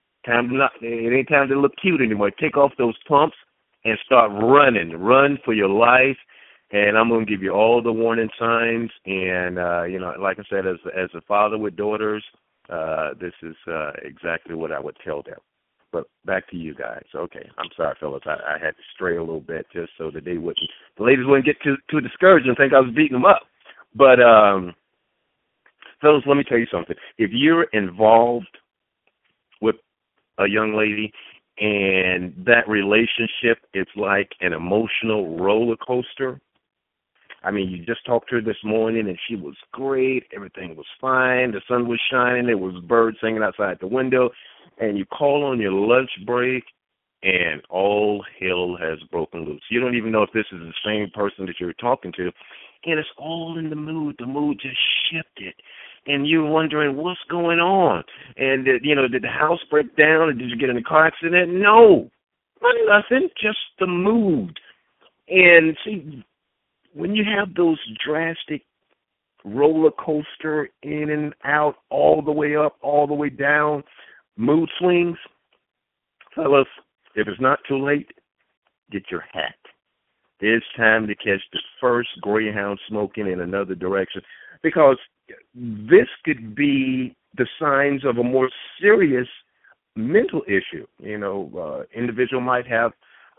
It ain't time to look cute anymore. Take off those pumps and start running. Run for your life. And I'm going to give you all the warning signs. And, you know, like I said, as a father with daughters, this is exactly what I would tell them. But back to you guys. Okay, I'm sorry, fellas. I had to stray a little bit just so that the ladies wouldn't get too discouraged and think I was beating them up. But, fellas, let me tell you something. If you're involved with a young lady and that relationship is like an emotional roller coaster, I mean, you just talked to her this morning and she was great. Everything was fine. The sun was shining. There was birds singing outside the window. And you call on your lunch break and all hell has broken loose. You don't even know if this is the same person that you're talking to. And it's all in the mood. The mood just shifted. And you're wondering what's going on. And, did the house break down? Or did you get in a car accident? No. Nothing. Just the mood. And see, when you have those drastic roller coaster in and out, all the way up, all the way down, mood swings, fellas, if it's not too late, get your hat. It's time to catch the first Greyhound smoking in another direction, because this could be the signs of a more serious mental issue. Individual might have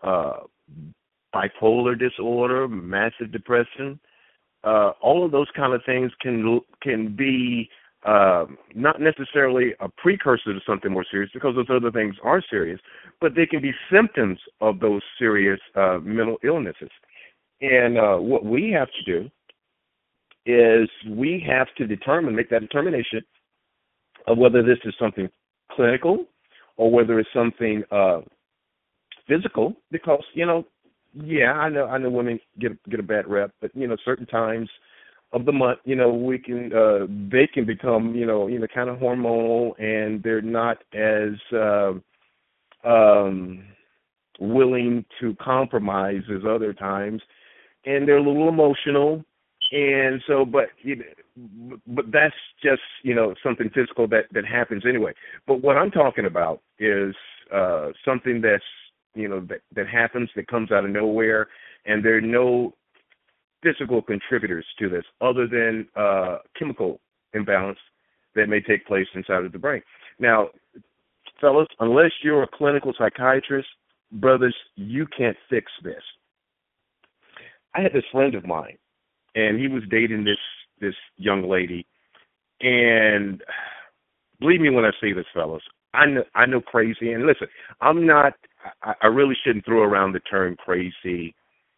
bipolar disorder, massive depression. All of those kind of things can be not necessarily a precursor to something more serious, because those other things are serious, but they can be symptoms of those serious mental illnesses. And what we have to do is we have to make that determination of whether this is something clinical or whether it's something physical, because, I know women get a bad rep, but, certain times of the month, we can they can become, kind of hormonal, and they're not as willing to compromise as other times, and they're a little emotional, and so, but that's just, something physical that happens anyway. But what I'm talking about is something that's, that happens, that comes out of nowhere, and there are no physical contributors to this other than chemical imbalance that may take place inside of the brain. Now, fellas, unless you're a clinical psychiatrist, brothers, you can't fix this. I had this friend of mine, and he was dating this young lady, and believe me when I say this, fellas, I know crazy, and listen, I really shouldn't throw around the term crazy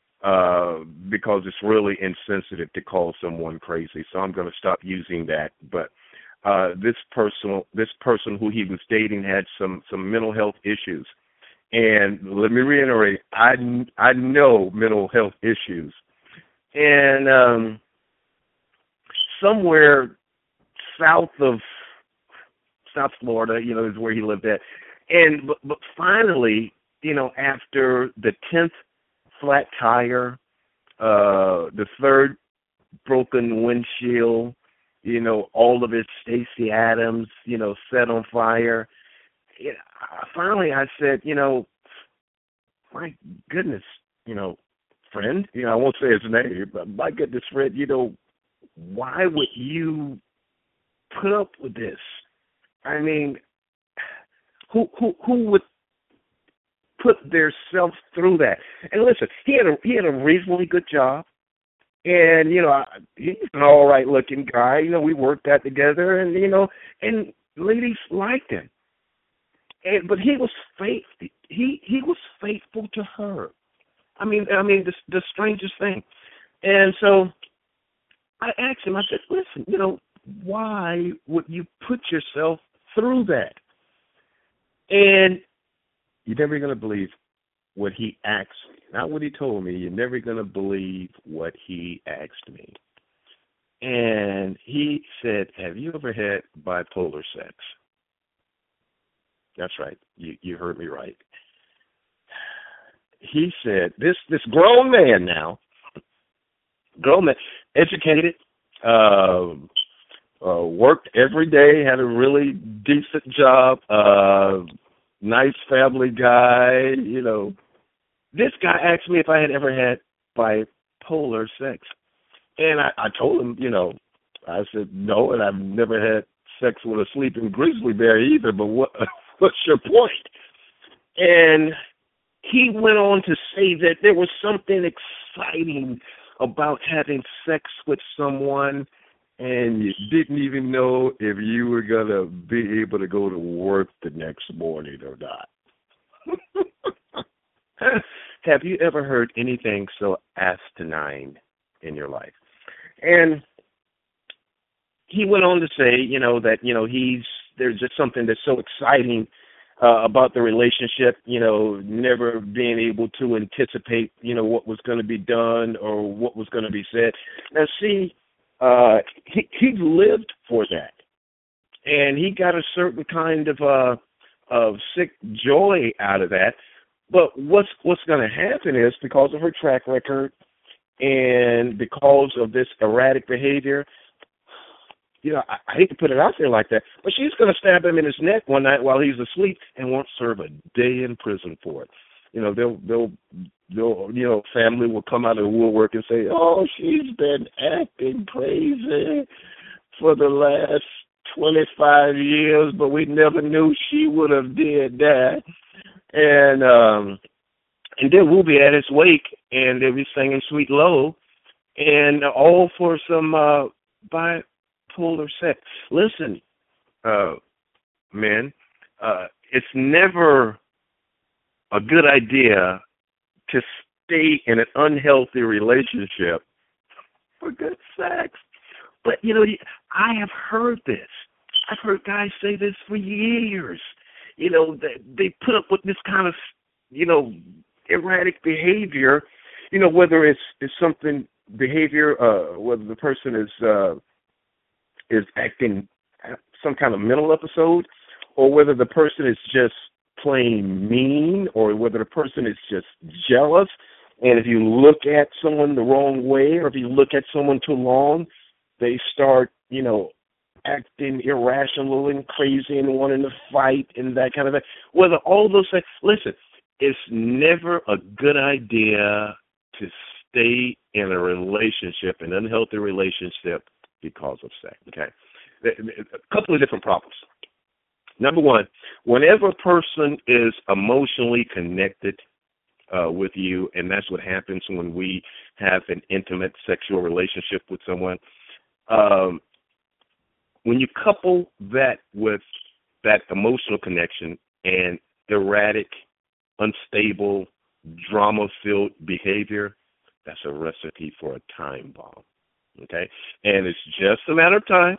because it's really insensitive to call someone crazy, so I'm going to stop using that. But this person who he was dating had some mental health issues. And let me reiterate, I know mental health issues. And somewhere south Florida, is where he lived at. And but finally, after the 10th flat tire, the 3rd broken windshield, all of it, Stacey Adams, set on fire. Finally, I said, my goodness, friend, I won't say his name, but my goodness, friend, why would you put up with this? I mean, who would put their self through that? And listen, he had a reasonably good job, and he's an all right looking guy. We worked that together, and and ladies liked him. But he was faithful. He was faithful to her. I mean, the strangest thing. And so I asked him. I said, "Listen, why would you put yourself through that?" And you're never going to believe what he asked me. Not what he told me. You're never going to believe what he asked me. And he said, "Have you ever had bipolar sex?" That's right. You heard me right. He said, this grown man now, educated, worked every day, had a really decent job, nice family guy, This guy asked me if I had ever had bipolar sex. And I told him, I said, no, and I've never had sex with a sleeping grizzly bear either, but what's your point? And he went on to say that there was something exciting about having sex with someone, and you didn't even know if you were going to be able to go to work the next morning or not. Have you ever heard anything so asinine in your life? And he went on to say, that, there's just something that's so exciting about the relationship, never being able to anticipate, what was going to be done or what was going to be said. Now, see, he lived for that, and he got a certain kind of sick joy out of that. But what's going to happen is, because of her track record and because of this erratic behavior, I hate to put it out there like that, but she's going to stab him in his neck one night while he's asleep and won't serve a day in prison for it. They'll family will come out of the woodwork and say, "Oh, she's been acting crazy for the last 25 years, but we never knew she would have did that." And then we'll be at his wake, and they'll be singing Sweet Low, and all for some bipolar sex. Listen, men, it's never a good idea to stay in an unhealthy relationship for good sex. But, I have heard this. I've heard guys say this for years. They put up with this kind of, erratic behavior, whether it's something behavior, whether the person is acting some kind of mental episode, or whether the person is just plain mean, or whether the person is just jealous. And if you look at someone the wrong way, or if you look at someone too long, they start, acting irrational and crazy and wanting to fight and that kind of thing. Whether all those things, listen, it's never a good idea to stay in a relationship, an unhealthy relationship, because of sex, okay? A couple of different problems. Number one, whenever a person is emotionally connected with you, and that's what happens when we have an intimate sexual relationship with someone, when you couple that with that emotional connection and erratic, unstable, drama-filled behavior, that's a recipe for a time bomb, okay? And it's just a matter of time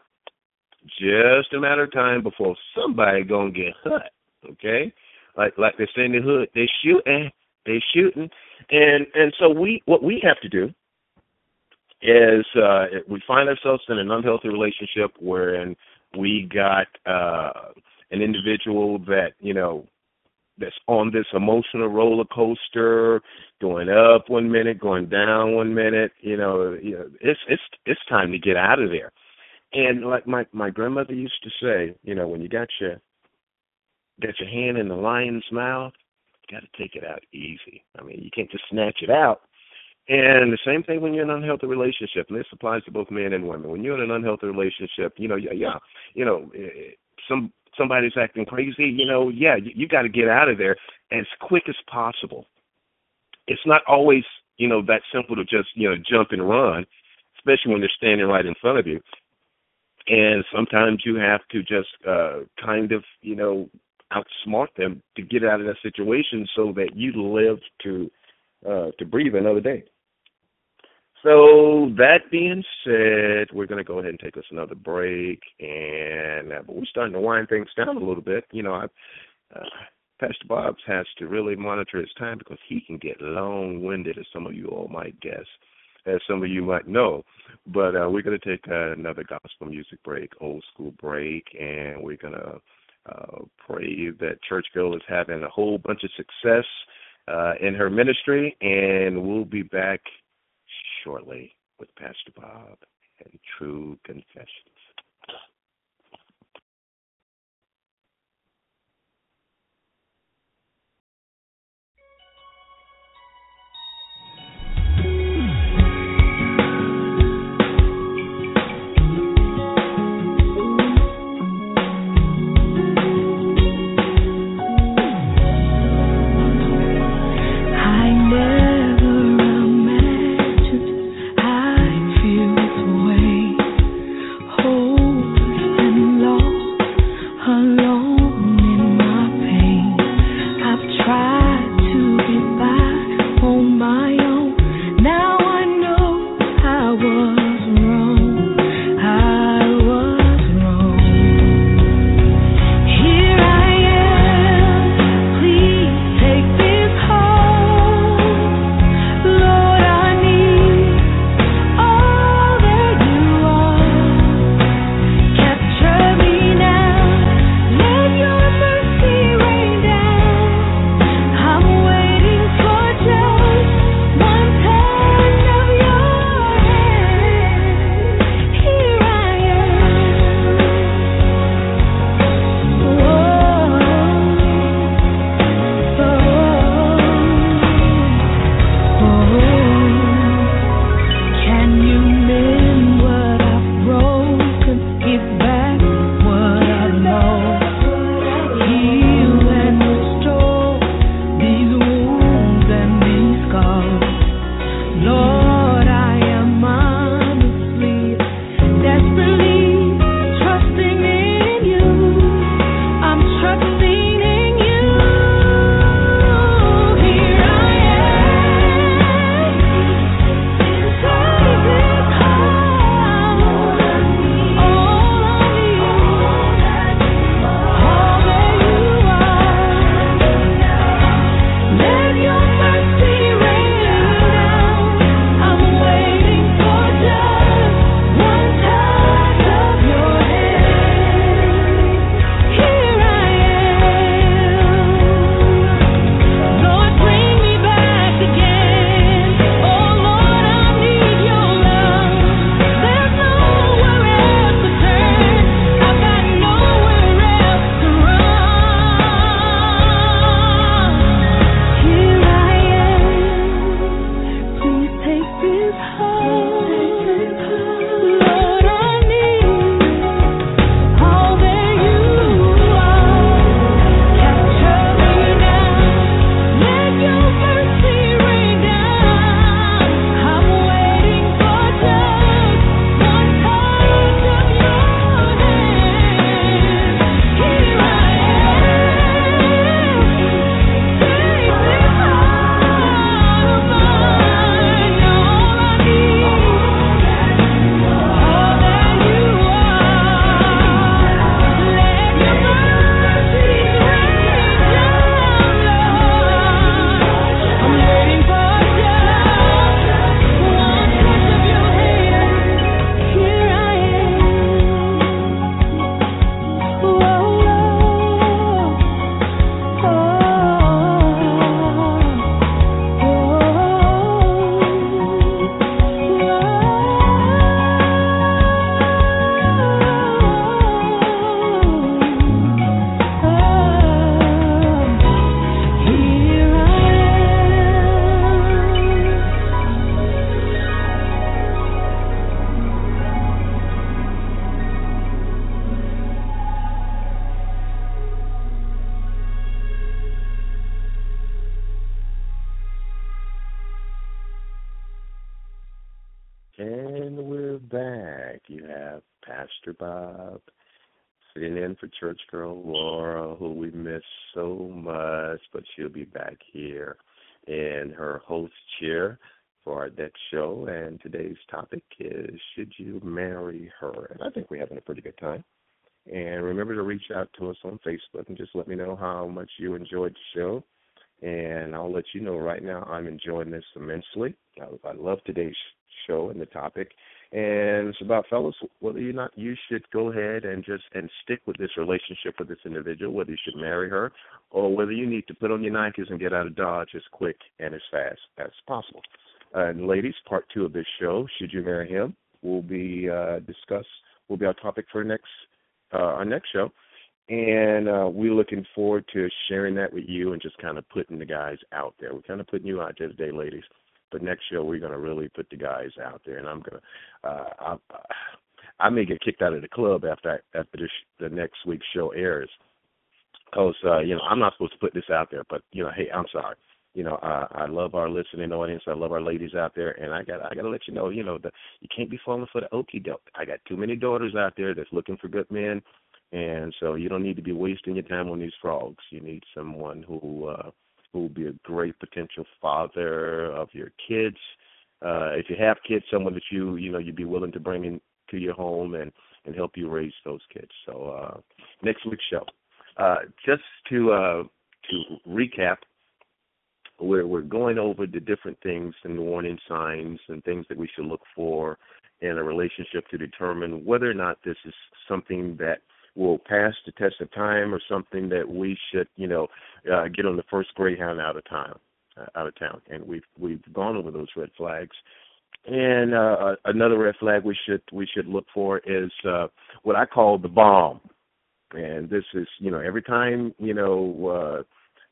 before somebody gonna get hurt, okay? Like they say in the hood, they shooting, and so what we have to do is we find ourselves in an unhealthy relationship wherein we got an individual that, you know, that's on this emotional roller coaster, going up 1 minute, going down 1 minute. You know, it's time to get out of there. And like my grandmother used to say, you know, when you got your hand in the lion's mouth, you got to take it out easy. I mean, you can't just snatch it out. And the same thing when you're in an unhealthy relationship, and this applies to both men and women. When you're in an unhealthy relationship, somebody's acting crazy, you got to get out of there as quick as possible. It's not always, that simple to just, jump and run, especially when they're standing right in front of you. And sometimes you have to just kind of, outsmart them to get out of that situation so that you live to breathe another day. So that being said, we're going to go ahead and take us another break, but we're starting to wind things down a little bit. Pastor Bob has to really monitor his time because he can get long-winded, as some of you all might guess, as some of you might know. But we're going to take another gospel music break, old school break, and we're going to pray that Church Girl is having a whole bunch of success in her ministry, and we'll be back shortly with Pastor Bob and True Confessions. Hold Pastor Bob, sitting in for Church Girl Laura, who we miss so much, but she'll be back here in her host chair for our next show. And today's topic is, should you marry her? And I think we're having a pretty good time. And remember to reach out to us on Facebook and just let me know how much you enjoyed the show. And I'll let you know right now I'm enjoying this immensely. I love today's show and the topic. And it's about, fellas, whether or not you should go ahead and stick with this relationship with this individual, whether you should marry her, or whether you need to put on your Nikes and get out of Dodge as quick and as fast as possible. And ladies, part 2 of this show, should you marry him, will be our topic for our next show. And we're looking forward to sharing that with you and just kind of putting the guys out there. We're kind of putting you out there today, ladies. But next show, we're going to really put the guys out there. And I'm going to I may get kicked out of the club after the next week's show airs. Because, I'm not supposed to put this out there. But, hey, I'm sorry. I love our listening audience. I love our ladies out there. And I got to let you know, that you can't be falling for the okie doke. I got too many daughters out there that's looking for good men. And so you don't need to be wasting your time on these frogs. You need someone who will be a great potential father of your kids. If you have kids, someone that you'd be willing to bring into your home and help you raise those kids. So next week's show, just to recap, we're going over the different things and warning signs and things that we should look for in a relationship to determine whether or not this is something that will pass the test of time or something that we should, get on the first Greyhound out of town. And we've gone over those red flags. And another red flag we should look for is what I call the bomb. And this is, every time, you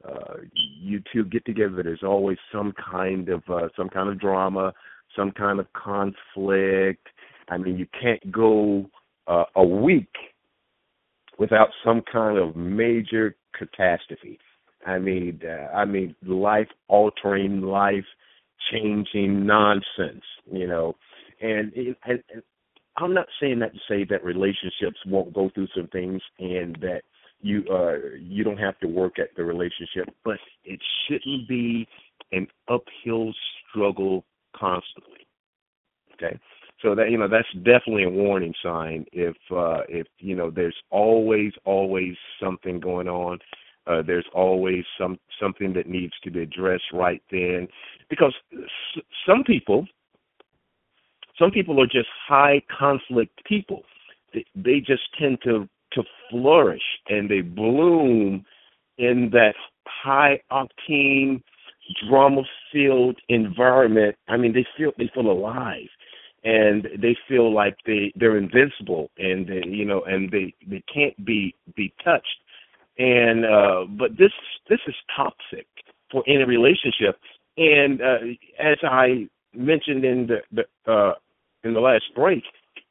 two get together, there's always some kind of drama, some kind of conflict. I mean, you can't go a week without some kind of major catastrophe. I mean, life-altering, life-changing nonsense, And I'm not saying that to say that relationships won't go through some things and that you don't have to work at the relationship, but it shouldn't be an uphill struggle constantly. Okay. So that that's definitely a warning sign if there's always something going on. There's always something that needs to be addressed right then, because some people are just high conflict people. They just tend to flourish and they bloom in that high octane, drama filled environment. I mean, they feel alive. And they feel like they're invincible, and they can't be touched. And but this is toxic for any relationship. And as I mentioned in the last break,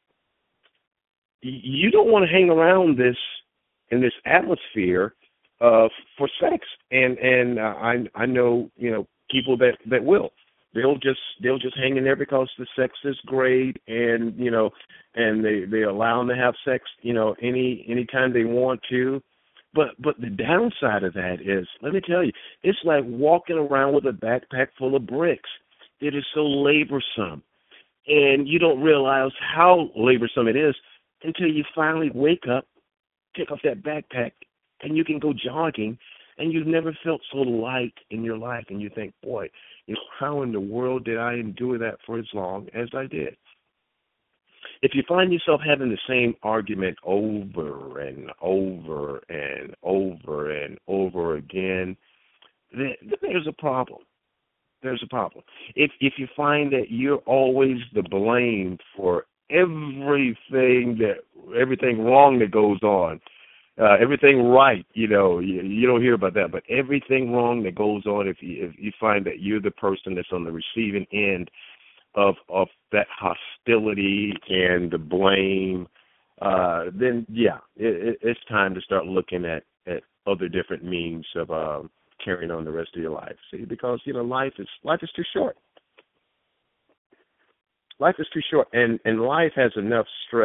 you don't want to hang around in this atmosphere for sex. And I know people that will. They'll just hang in there because the sex is great, and and they allow them to have sex anytime they want to. But the downside of that is, let me tell you, it's like walking around with a backpack full of bricks. It is so laborsome, and you don't realize how laborsome it is until you finally wake up, take off that backpack, and you can go jogging. And you've never felt so light in your life, and you think, boy, how in the world did I endure that for as long as I did? If you find yourself having the same argument over and over and over and over again, then there's a problem. There's a problem. If you find that you're always the blame for everything wrong that goes on, everything right, you don't hear about that, but everything wrong that goes on, if you find that you're the person that's on the receiving end of that hostility and the blame, then it's time to start looking at other different means of carrying on the rest of your life. See, because life is too short. Life is too short, and life has enough stress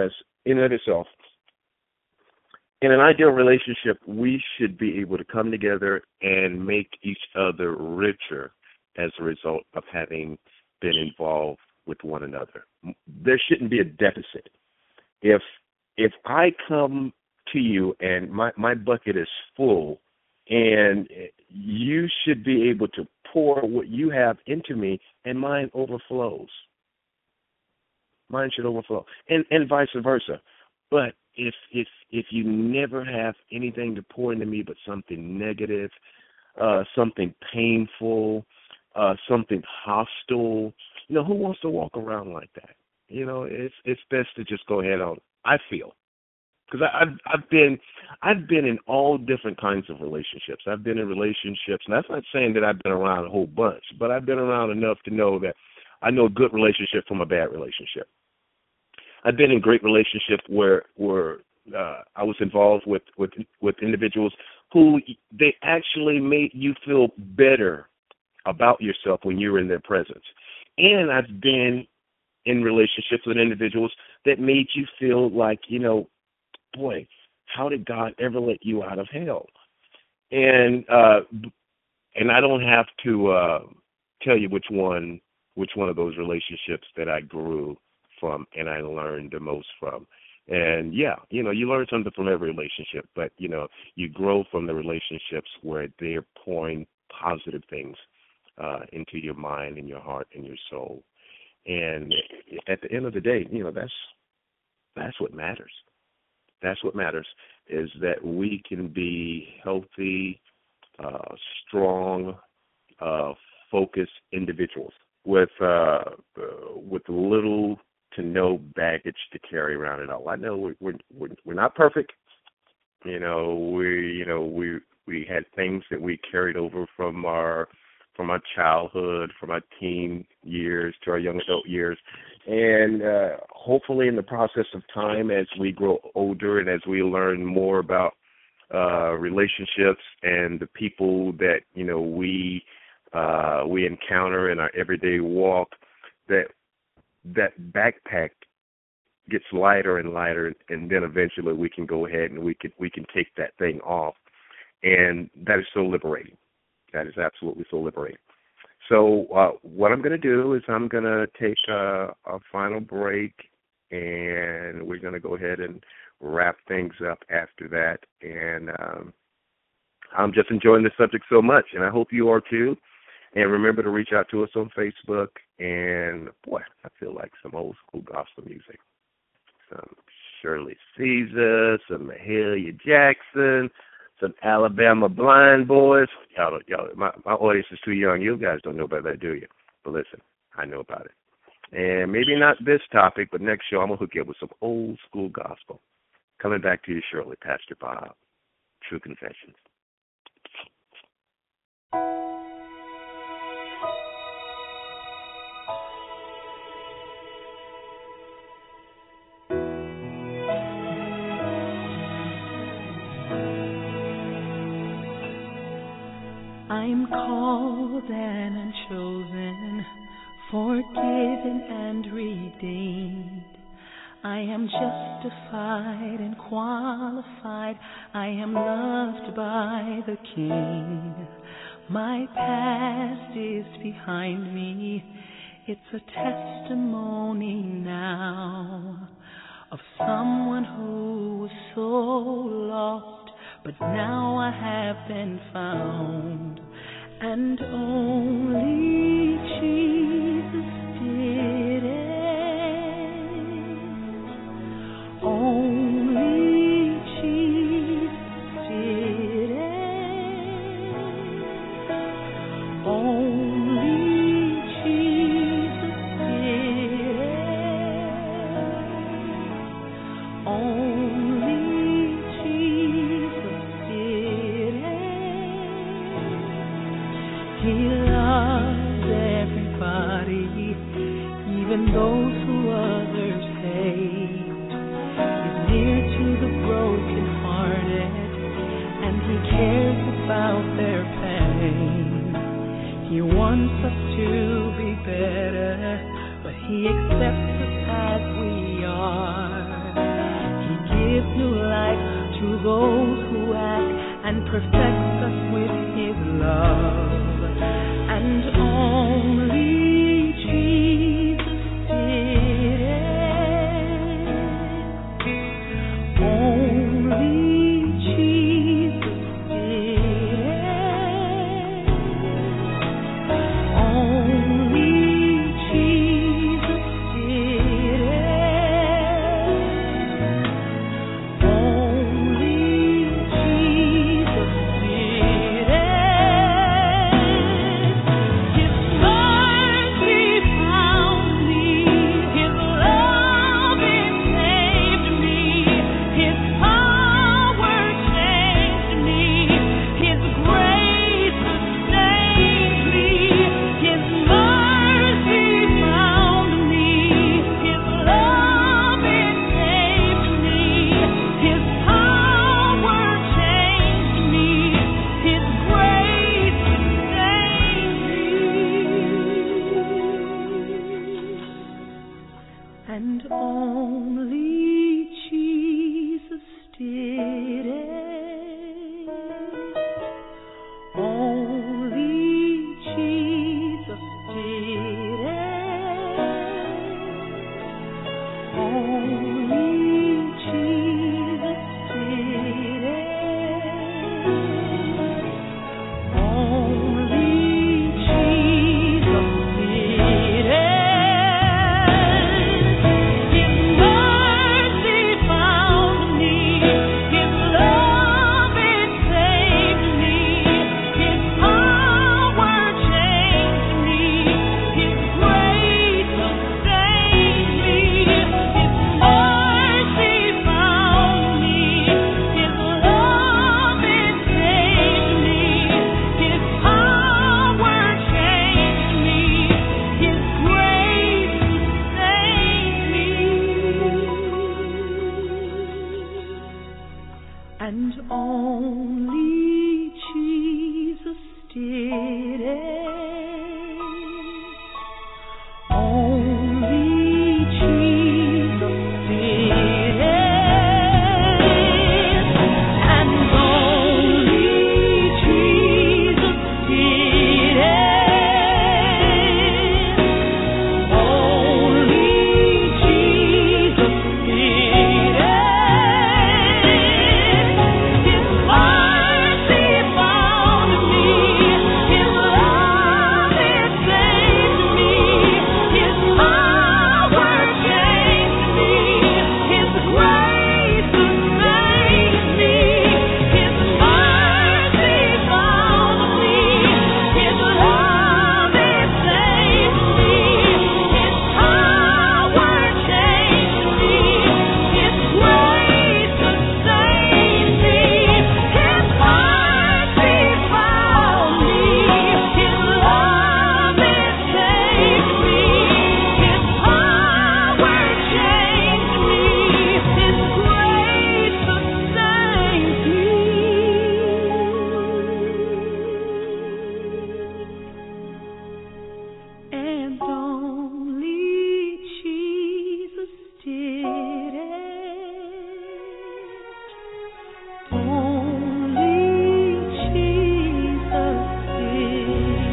in and of itself, in an ideal relationship, we should be able to come together and make each other richer as a result of having been involved with one another. There shouldn't be a deficit. If I come to you and my bucket is full, and you should be able to pour what you have into me, and mine overflows. Mine should overflow, and vice versa. But if you never have anything to pour into me but something negative, something painful, something hostile, who wants to walk around like that? It's best to just go ahead on. I feel, because I've been in all different kinds of relationships. I've been in relationships, and that's not saying that I've been around a whole bunch, but I've been around enough to know that I know a good relationship from a bad relationship. I've been in great relationships where I was involved with individuals who they actually made you feel better about yourself when you were in their presence. And I've been in relationships with individuals that made you feel like, boy, how did God ever let you out of hell? And I don't have to tell you which one of those relationships that I grew from and I learned the most from. And yeah, you learn something from every relationship, but you grow from the relationships where they're pouring positive things into your mind and your heart and your soul. And at the end of the day, that's what matters. That's what matters, is that we can be healthy, strong, focused individuals with little to no baggage to carry around at all. I know we're not perfect. We had things that we carried over from our childhood, from our teen years to our young adult years. And hopefully in the process of time, as we grow older and as we learn more about relationships and the people that, we encounter in our everyday walk, that backpack gets lighter and lighter, and then eventually we can go ahead and we can take that thing off. And that is so liberating. That is absolutely so liberating. So what I'm going to do is I'm going to take a final break, and we're going to go ahead and wrap things up after that. And I'm just enjoying this subject so much, and I hope you are too. And remember to reach out to us on Facebook. And, boy, I feel like some old school gospel music. Some Shirley Caesar, some Mahalia Jackson, some Alabama Blind Boys. Y'all, my audience is too young. You guys don't know about that, do you? But listen, I know about it. And maybe not this topic, but next show I'm going to hook you up with some old school gospel. Coming back to you shortly, Pastor Bob, True Confessions. I'm called and I'm chosen, forgiven and redeemed. I am justified and qualified. I am loved by the King. My past is behind me. It's a testimony now of someone who was so lost, but now I have been found. And only Jesus did it. Only Jesus did it. Only Jesus did it. Only Jesus did it. He loves everybody, even those who others hate. He's near to the brokenhearted, and he cares about their pain. He wants us to be better, but he accepts us as we are. this new life to those who ask, and perfects us with his love. And only Jesus did it. Only Jesus did it. Only Jesus did it. Only Jesus did it. His mercy found me, his love it saved me, his power changed me, his grace sustained me, his mercy found me, his love it saved me, his power changed me, his grace sustained me. And only Jesus did it. Only Jesus did it. Only Jesus did it. Only Jesus did it. His mercy found me, his love it saved me, his power changed me, his grace sustained me. His mercy found me, his love it saved me, his power changed me, his grace sustained me. And only Jesus did it. Only Jesus did it. And only Jesus did it. Only Jesus did it. His mercy found me, his love it saved me, his power changed me, his grace sustained me. His mercy found me, his love it saved me, his power changed me, his grace sustained me. His mercy found me, his love it saved me, his power changed me, his grace sustained me. And only Jesus did it. Only Jesus did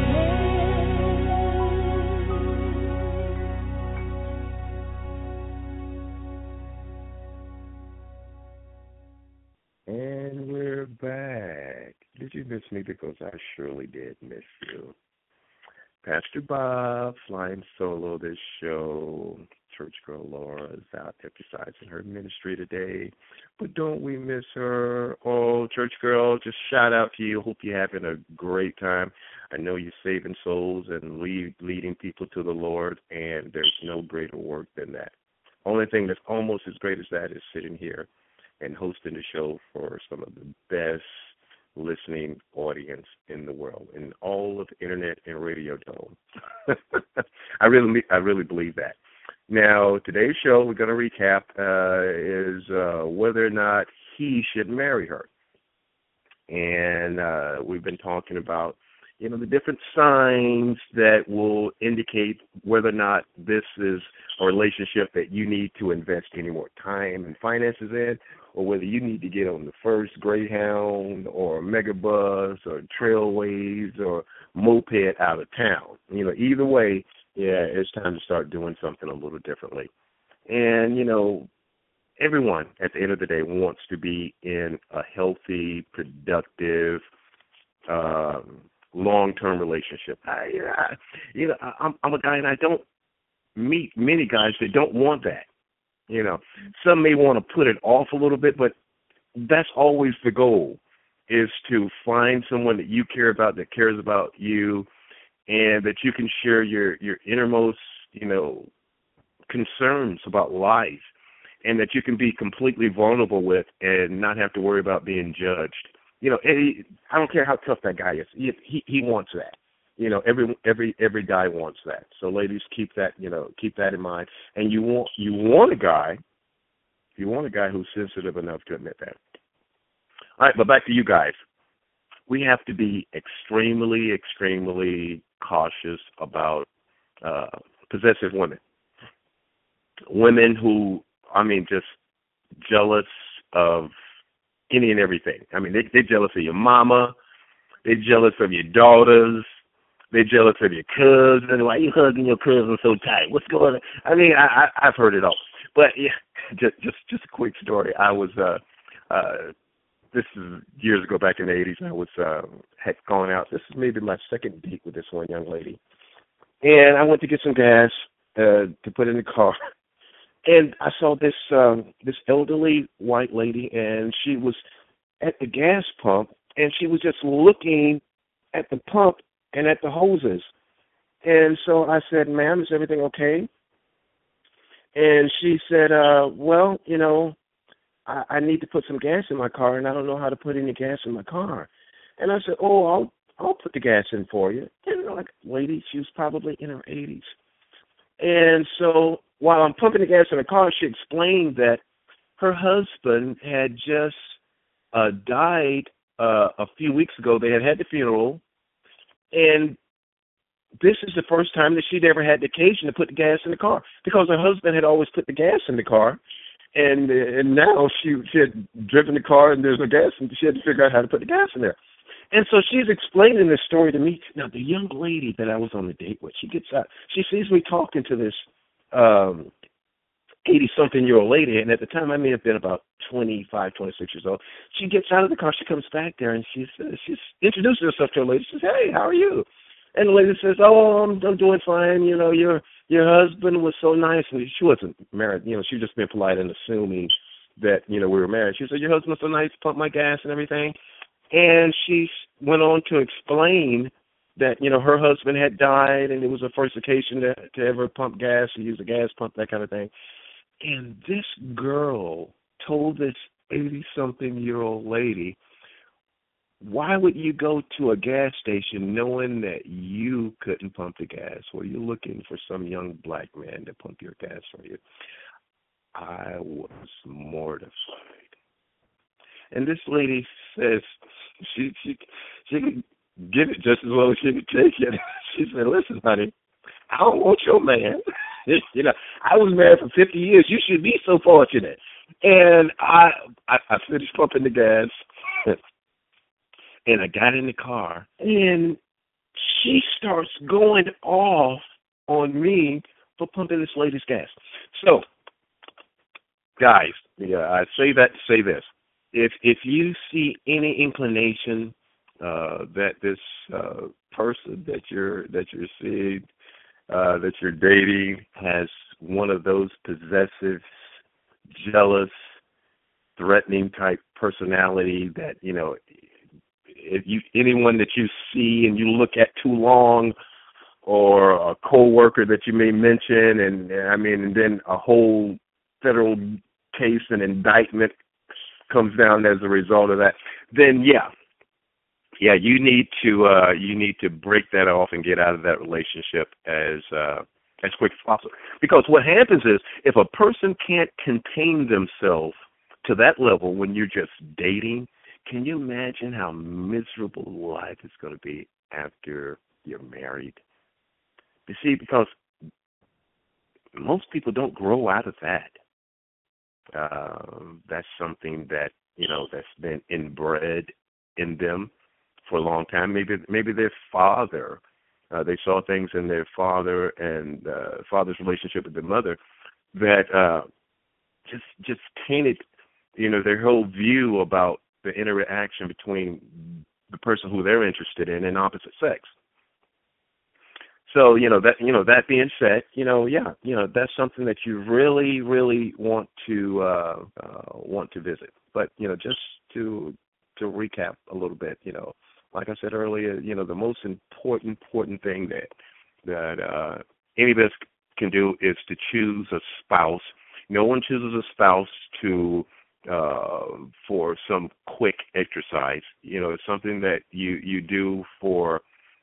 And we're back. Did you miss me? Because I surely did miss you. Pastor Bob flying solo this show. Church girl Laura is out exercising her ministry today. But don't we miss her? Oh, church girl, just shout out to you. Hope you're having a great time. I know you're saving souls and leading people to the Lord, and there's no greater work than that. Only thing that's almost as great as that is sitting here and hosting the show for some of the best listening audience in the world, in all of the internet and radio dome. I really believe that. Now, today's show, we're going to recap, is whether or not he should marry her. And we've been talking about, the different signs that will indicate whether or not this is a relationship that you need to invest any more time and finances in, or whether you need to get on the first Greyhound or Megabus or Trailways or moped out of town. Either way, it's time to start doing something a little differently. And, everyone at the end of the day wants to be in a healthy, productive, long-term relationship. I'm a guy, and I don't meet many guys that don't want that. Some may want to put it off a little bit, but that's always the goal, is to find someone that you care about, that cares about you, and that you can share your innermost, concerns about life, and that you can be completely vulnerable with and not have to worry about being judged. I don't care how tough that guy is. He wants that. Every guy wants that. So ladies, keep that in mind. And you want a guy who's sensitive enough to admit that. All right, but back to you guys. We have to be extremely, extremely cautious about possessive women. Women who, just jealous of any and everything. They're jealous of your mama. They're jealous of your daughters. They're jealous of your cousin. Why you hugging your cousin so tight? What's going on? I've heard it all. But yeah, just a quick story. I was this is years ago, back in the 80s. I was had gone out. This is maybe my second date with this one young lady, and I went to get some gas to put in the car. And I saw this elderly white lady, and she was at the gas pump, and she was just looking at the pump and at the hoses. And so I said, "Ma'am, is everything okay?" And she said, well, I need to put some gas in my car, and I don't know how to put any gas in my car. And I said, "Oh, I'll put the gas in for you." And lady, she was probably in her 80s. And so while I'm pumping the gas in the car, she explained that her husband had just died a few weeks ago. They had the funeral, and this is the first time that she'd ever had the occasion to put the gas in the car, because her husband had always put the gas in the car, and now she had driven the car and there's no gas, and she had to figure out how to put the gas in there. And so she's explaining this story to me. Now, the young lady that I was on the date with, she gets out. She sees me talking to this 80-something-year-old lady, and at the time I may have been about 25, 26 years old. She gets out of the car. She comes back there, and she's introducing herself to a lady. She says, "Hey, how are you?" And the lady says, "Oh, I'm doing fine. Your husband was so nice." And she wasn't married. She just been polite and assuming that, we were married. She said, "Your husband was so nice, pumped my gas and everything." And she went on to explain that, her husband had died, and it was the first occasion to ever pump gas, to use a gas pump, that kind of thing. And this girl told this 80-something-year-old lady, "Why would you go to a gas station knowing that you couldn't pump the gas? Were you looking for some young black man to pump your gas for you?" I was mortified. And this lady says she could give it just as well as she could take it. She said, "Listen, honey, I don't want your man. I was married for 50 years. You should be so fortunate." And I finished pumping the gas, and I got in the car, and she starts going off on me for pumping this lady's gas. So, guys, I say that to say this. If you see any inclination that this person that you're seeing, that you're dating, has one of those possessive, jealous, threatening type personality, that if anyone that you see and you look at too long, or a coworker that you may mention, and then a whole federal case and indictment comes down as a result of that, then you need to break that off and get out of that relationship as quick as possible. Because what happens is, if a person can't contain themselves to that level when you're just dating, can you imagine how miserable life is going to be after you're married. You see, because most people don't grow out of that. That's something that, that's been inbred in them for a long time. Maybe their father, they saw things in their father and father's relationship with their mother that just tainted, their whole view about the interaction between the person who they're interested in and opposite sex. So, that being said, that's something that you really, really want to visit. But, just to recap a little bit, like I said earlier, the most important thing that any of us can do is to choose a spouse. No one chooses a spouse for some quick exercise. It's something that you do for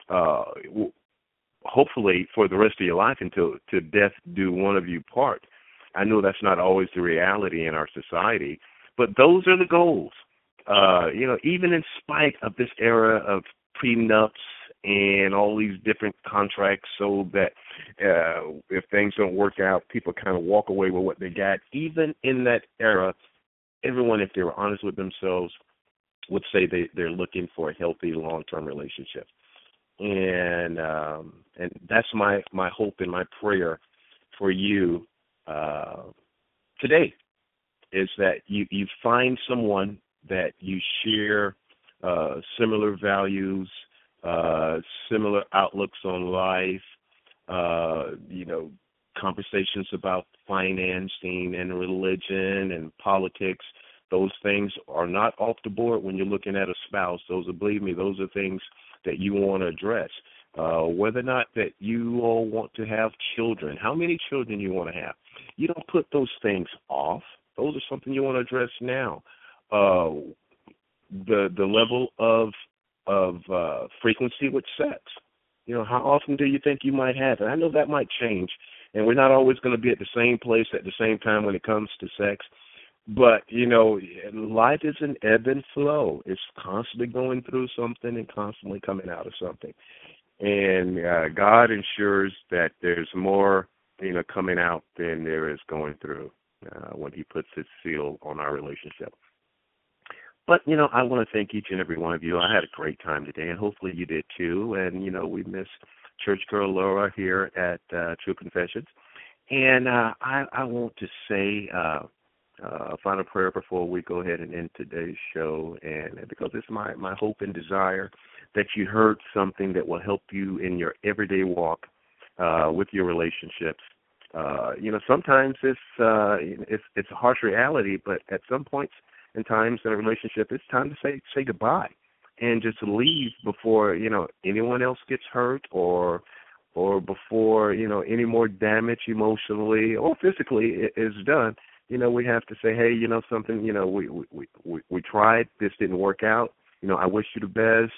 hopefully for the rest of your life until to death do one of you part. I know that's not always the reality in our society, but those are the goals. Even in spite of this era of prenups and all these different contracts, so that if things don't work out, people kind of walk away with what they got. Even in that era, everyone, if they were honest with themselves, would say they're looking for a healthy long-term relationship. And that's my hope and my prayer for you today, is that you find someone that you share similar values, similar outlooks on life, conversations about financing and religion and politics. Those things are not off the board when you're looking at a spouse. Believe me, those are things that you want to address. Whether or not that you all want to have children, how many children you want to have. You don't put those things off. Those are something you want to address now. The level of frequency with sex. How often do you think you might have it? I know that might change, and we're not always going to be at the same place at the same time when it comes to sex. But, life is an ebb and flow. It's constantly going through something and constantly coming out of something. And God ensures that there's more, coming out than there is going through when he puts his seal on our relationship. But, I want to thank each and every one of you. I had a great time today, and hopefully you did too. And, we miss Church Girl Laura here at True Confessions. And I want to say a final prayer before we go ahead and end today's show, and because it's my hope and desire that you heard something that will help you in your everyday walk with your relationships. Sometimes it's a harsh reality, but at some points in times in a relationship, it's time to say goodbye and just leave before anyone else gets hurt or before any more damage emotionally or physically is done. We have to say, hey, something, we tried, this didn't work out. I wish you the best,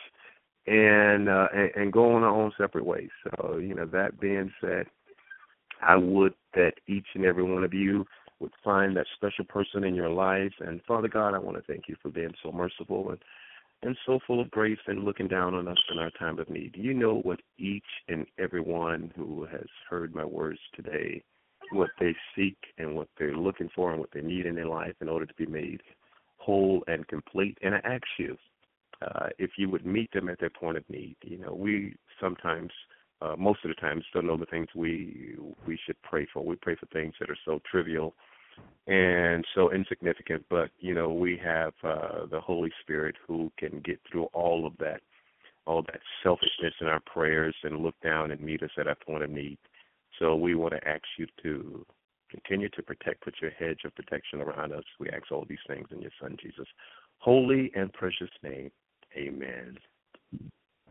and go on our own separate ways. So, that being said, I would that each and every one of you would find that special person in your life. And Father God, I want to thank you for being so merciful and so full of grace and looking down on us in our time of need. You know what each and every one who has heard my words today, what they seek and what they're looking for and what they need in their life in order to be made whole and complete. And I ask you, if you would meet them at their point of need. We sometimes, most of the time, still know the things we should pray for. We pray for things that are so trivial and so insignificant, but, we have the Holy Spirit who can get through all that selfishness in our prayers and look down and meet us at our point of need. So we want to ask you to continue to put your hedge of protection around us. We ask all these things in your Son, Jesus' holy and precious name. Amen.